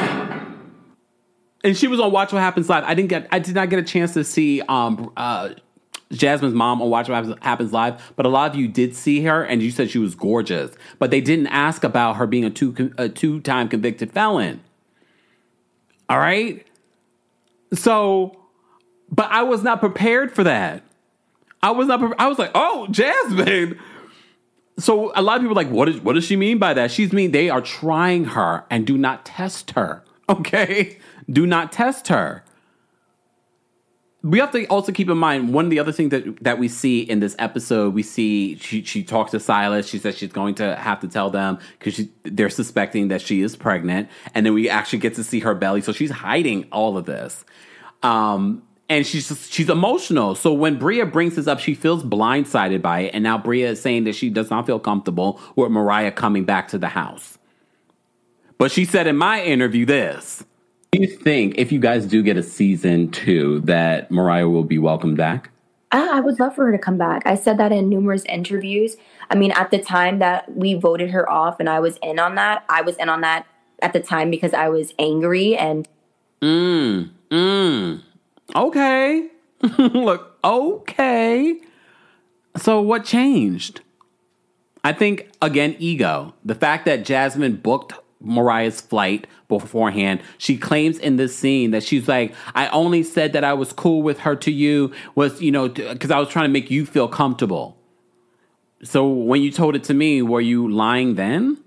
And she was on Watch What Happens Live. I did not get a chance to see Jasmine's mom on Watch What Happens Live, but a lot of you did see her, and you said she was gorgeous. But they didn't ask about her being a 2-time convicted felon. All right? So, but I was not prepared for that. I was like, oh, Jasmine. So a lot of people are like, what does she mean by that? She's mean they are trying her and do not test her. Okay? Do not test her. We have to also keep in mind, one of the other things that we see in this episode, we see she talks to Silas. She says she's going to have to tell them because they're suspecting that she is pregnant. And then we actually get to see her belly. So she's hiding all of this. And she's emotional. So when Bria brings this up, she feels blindsided by it. And now Bria is saying that she does not feel comfortable with Mariah coming back to the house. But she said in my interview this. Do you think if you guys do get a season 2 that Mariah will be welcomed back? I would love for her to come back. I said that in numerous interviews. I mean, at the time that we voted her off and I was in on that at the time because I was angry and... Okay. Look, okay. So what changed? I think, again, ego. The fact that Jasmine booked Mariah's flight beforehand. She claims in this scene that she's like, I only said that I was cool with her to you was, because I was trying to make you feel comfortable. So when you told it to me, were you lying then?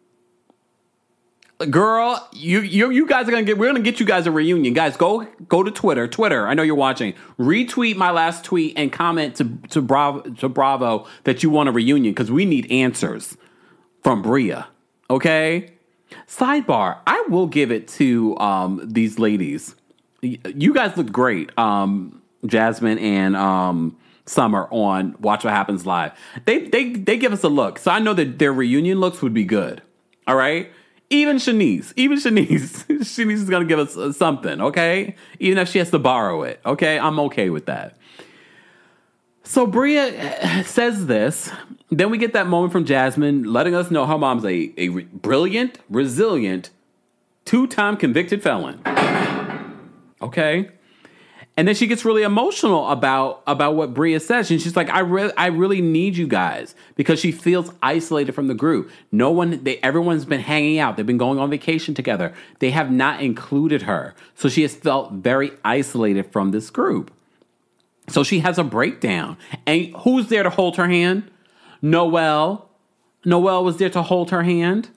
Girl, you guys we're gonna get you guys a reunion. Guys, go to Twitter. I know you're watching. Retweet my last tweet and comment to Bravo that you want a reunion because we need answers from Bria. Okay? Sidebar, I will give it to these ladies. You guys look great. Jasmine and Summer on Watch What Happens Live. They give us a look. So I know that their reunion looks would be good. All right? Even Shanice is going to give us something, okay? Even if she has to borrow it, okay? I'm okay with that. So Bria says this. Then we get that moment from Jasmine letting us know her mom's a brilliant, resilient, 2-time convicted felon. Okay? And then she gets really emotional about what Bria says. And she's like, I really need you guys because she feels isolated from the group. Everyone's been hanging out. They've been going on vacation together. They have not included her. So she has felt very isolated from this group. So she has a breakdown. And who's there to hold her hand? Noelle. Noelle was there to hold her hand.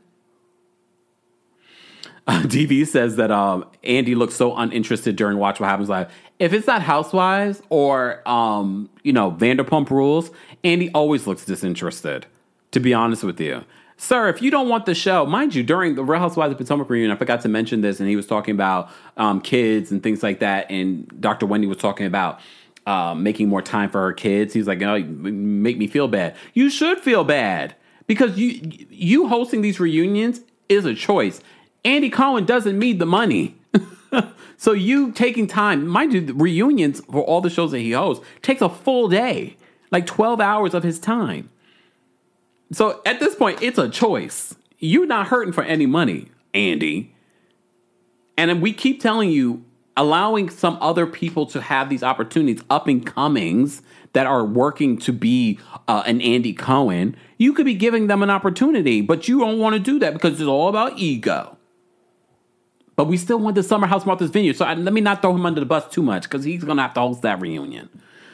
DV says that Andy looks so uninterested during Watch What Happens Live. If it's not Housewives or, Vanderpump Rules, Andy always looks disinterested, to be honest with you. Sir, if you don't want the show, mind you, during the Real Housewives of Potomac reunion, I forgot to mention this, and he was talking about kids and things like that, and Dr. Wendy was talking about making more time for her kids. He's like, oh, you make me feel bad. You should feel bad, because you hosting these reunions is a choice. Andy Cohen doesn't need the money. So you taking time, mind you, the reunions for all the shows that he hosts takes a full day, like 12 hours of his time. So at this point, it's a choice. You're not hurting for any money, Andy. And then we keep telling you, allowing some other people to have these opportunities, up and comings that are working to be an Andy Cohen, you could be giving them an opportunity, but you don't want to do that because it's all about ego. But we still want the Summer House Martha's Vineyard, so let me not throw him under the bus too much, because he's going to have to host that reunion.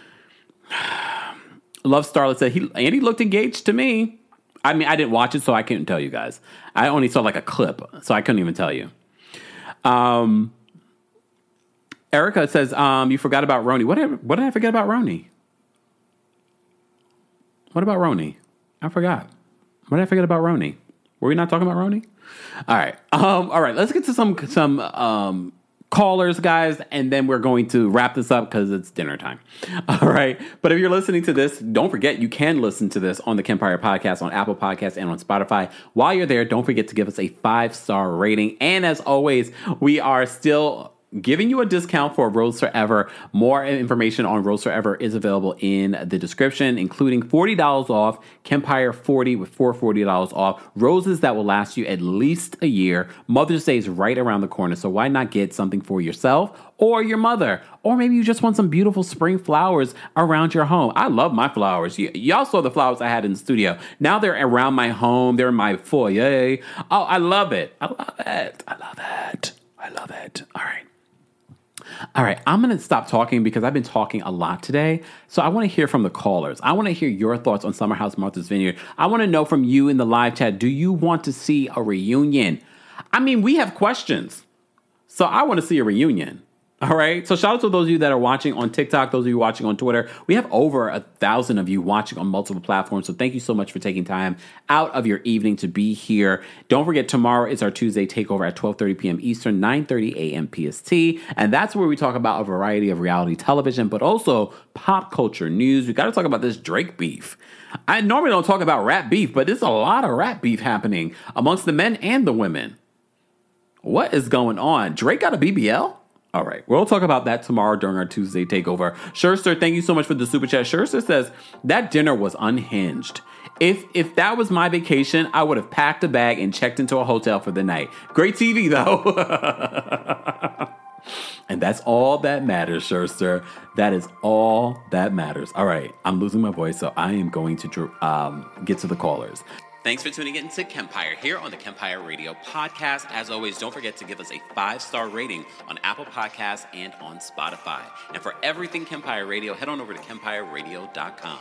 Love Starlet said, Andy looked engaged to me. I mean, I didn't watch it, so I couldn't tell you guys. I only saw like a clip, so I couldn't even tell you. Erica says, you forgot about Roni. What did I forget about Roni? What about Roni? I forgot. What did I forget about Roni? Were we not talking about Roni? All right. All right. Let's get to some callers, guys, and then we're going to wrap this up because it's dinner time. All right. But if you're listening to this, don't forget you can listen to this on the Kempire Podcast, on Apple Podcasts, and on Spotify. While you're there, don't forget to give us a 5-star rating. And as always, we are still giving you a discount for Rose Forever. More information on Rose Forever is available in the description, including $40 off, Kempire 40 with $40 off, roses that will last you at least a year. Mother's Day is right around the corner, so why not get something for yourself or your mother? Or maybe you just want some beautiful spring flowers around your home. I love my flowers. Y'all saw the flowers I had in the studio. Now they're around my home. They're in my foyer. Oh, I love it. I love it. I love it. I love it. All right, I'm going to stop talking because I've been talking a lot today. So I want to hear from the callers. I want to hear your thoughts on Summer House Martha's Vineyard. I want to know from you in the live chat, do you want to see a reunion? I mean, we have questions. So I want to see a reunion. All right. So shout out to those of you that are watching on TikTok, those of you watching on Twitter. We have over 1,000 of you watching on multiple platforms. So thank you so much for taking time out of your evening to be here. Don't forget, tomorrow is our Tuesday takeover at 12:30 p.m. Eastern, 9:30 a.m. PST. And that's where we talk about a variety of reality television, but also pop culture news. We got to talk about this Drake beef. I normally don't talk about rap beef, but there's a lot of rap beef happening amongst the men and the women. What is going on? Drake got a BBL? All right, we'll talk about that tomorrow during our Tuesday takeover. Sherster, thank you so much for the super chat. Sherster says, that dinner was unhinged. If that was my vacation, I would have packed a bag and checked into a hotel for the night. Great TV, though. And that's all that matters, Sherster. That is all that matters. All right, I'm losing my voice, so I am going to get to the callers. Thanks for tuning in to Kempire here on the Kempire Radio Podcast. As always, don't forget to give us a 5-star rating on Apple Podcasts and on Spotify. And for everything Kempire Radio, head on over to KempireRadio.com.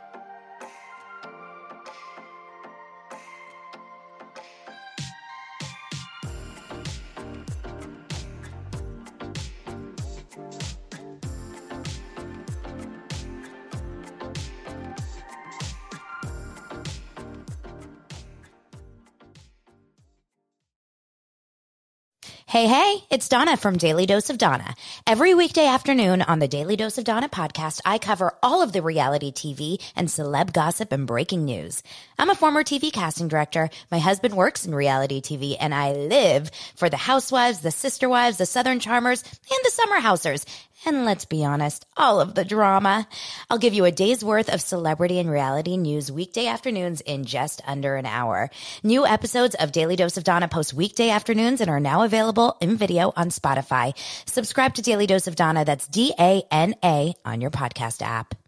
Hey, it's Donna from Daily Dose of Donna. Every weekday afternoon on the Daily Dose of Donna podcast, I cover all of the reality TV and celeb gossip and breaking news. I'm a former TV casting director. My husband works in reality TV, and I live for the Housewives, the Sister Wives, the Southern Charmers, and the Summer Housers. And let's be honest, all of the drama. I'll give you a day's worth of celebrity and reality news weekday afternoons in just under an hour. New episodes of Daily Dose of Donna post weekday afternoons and are now available in video on Spotify. Subscribe to Daily Dose of Donna, that's DANA, on your podcast app.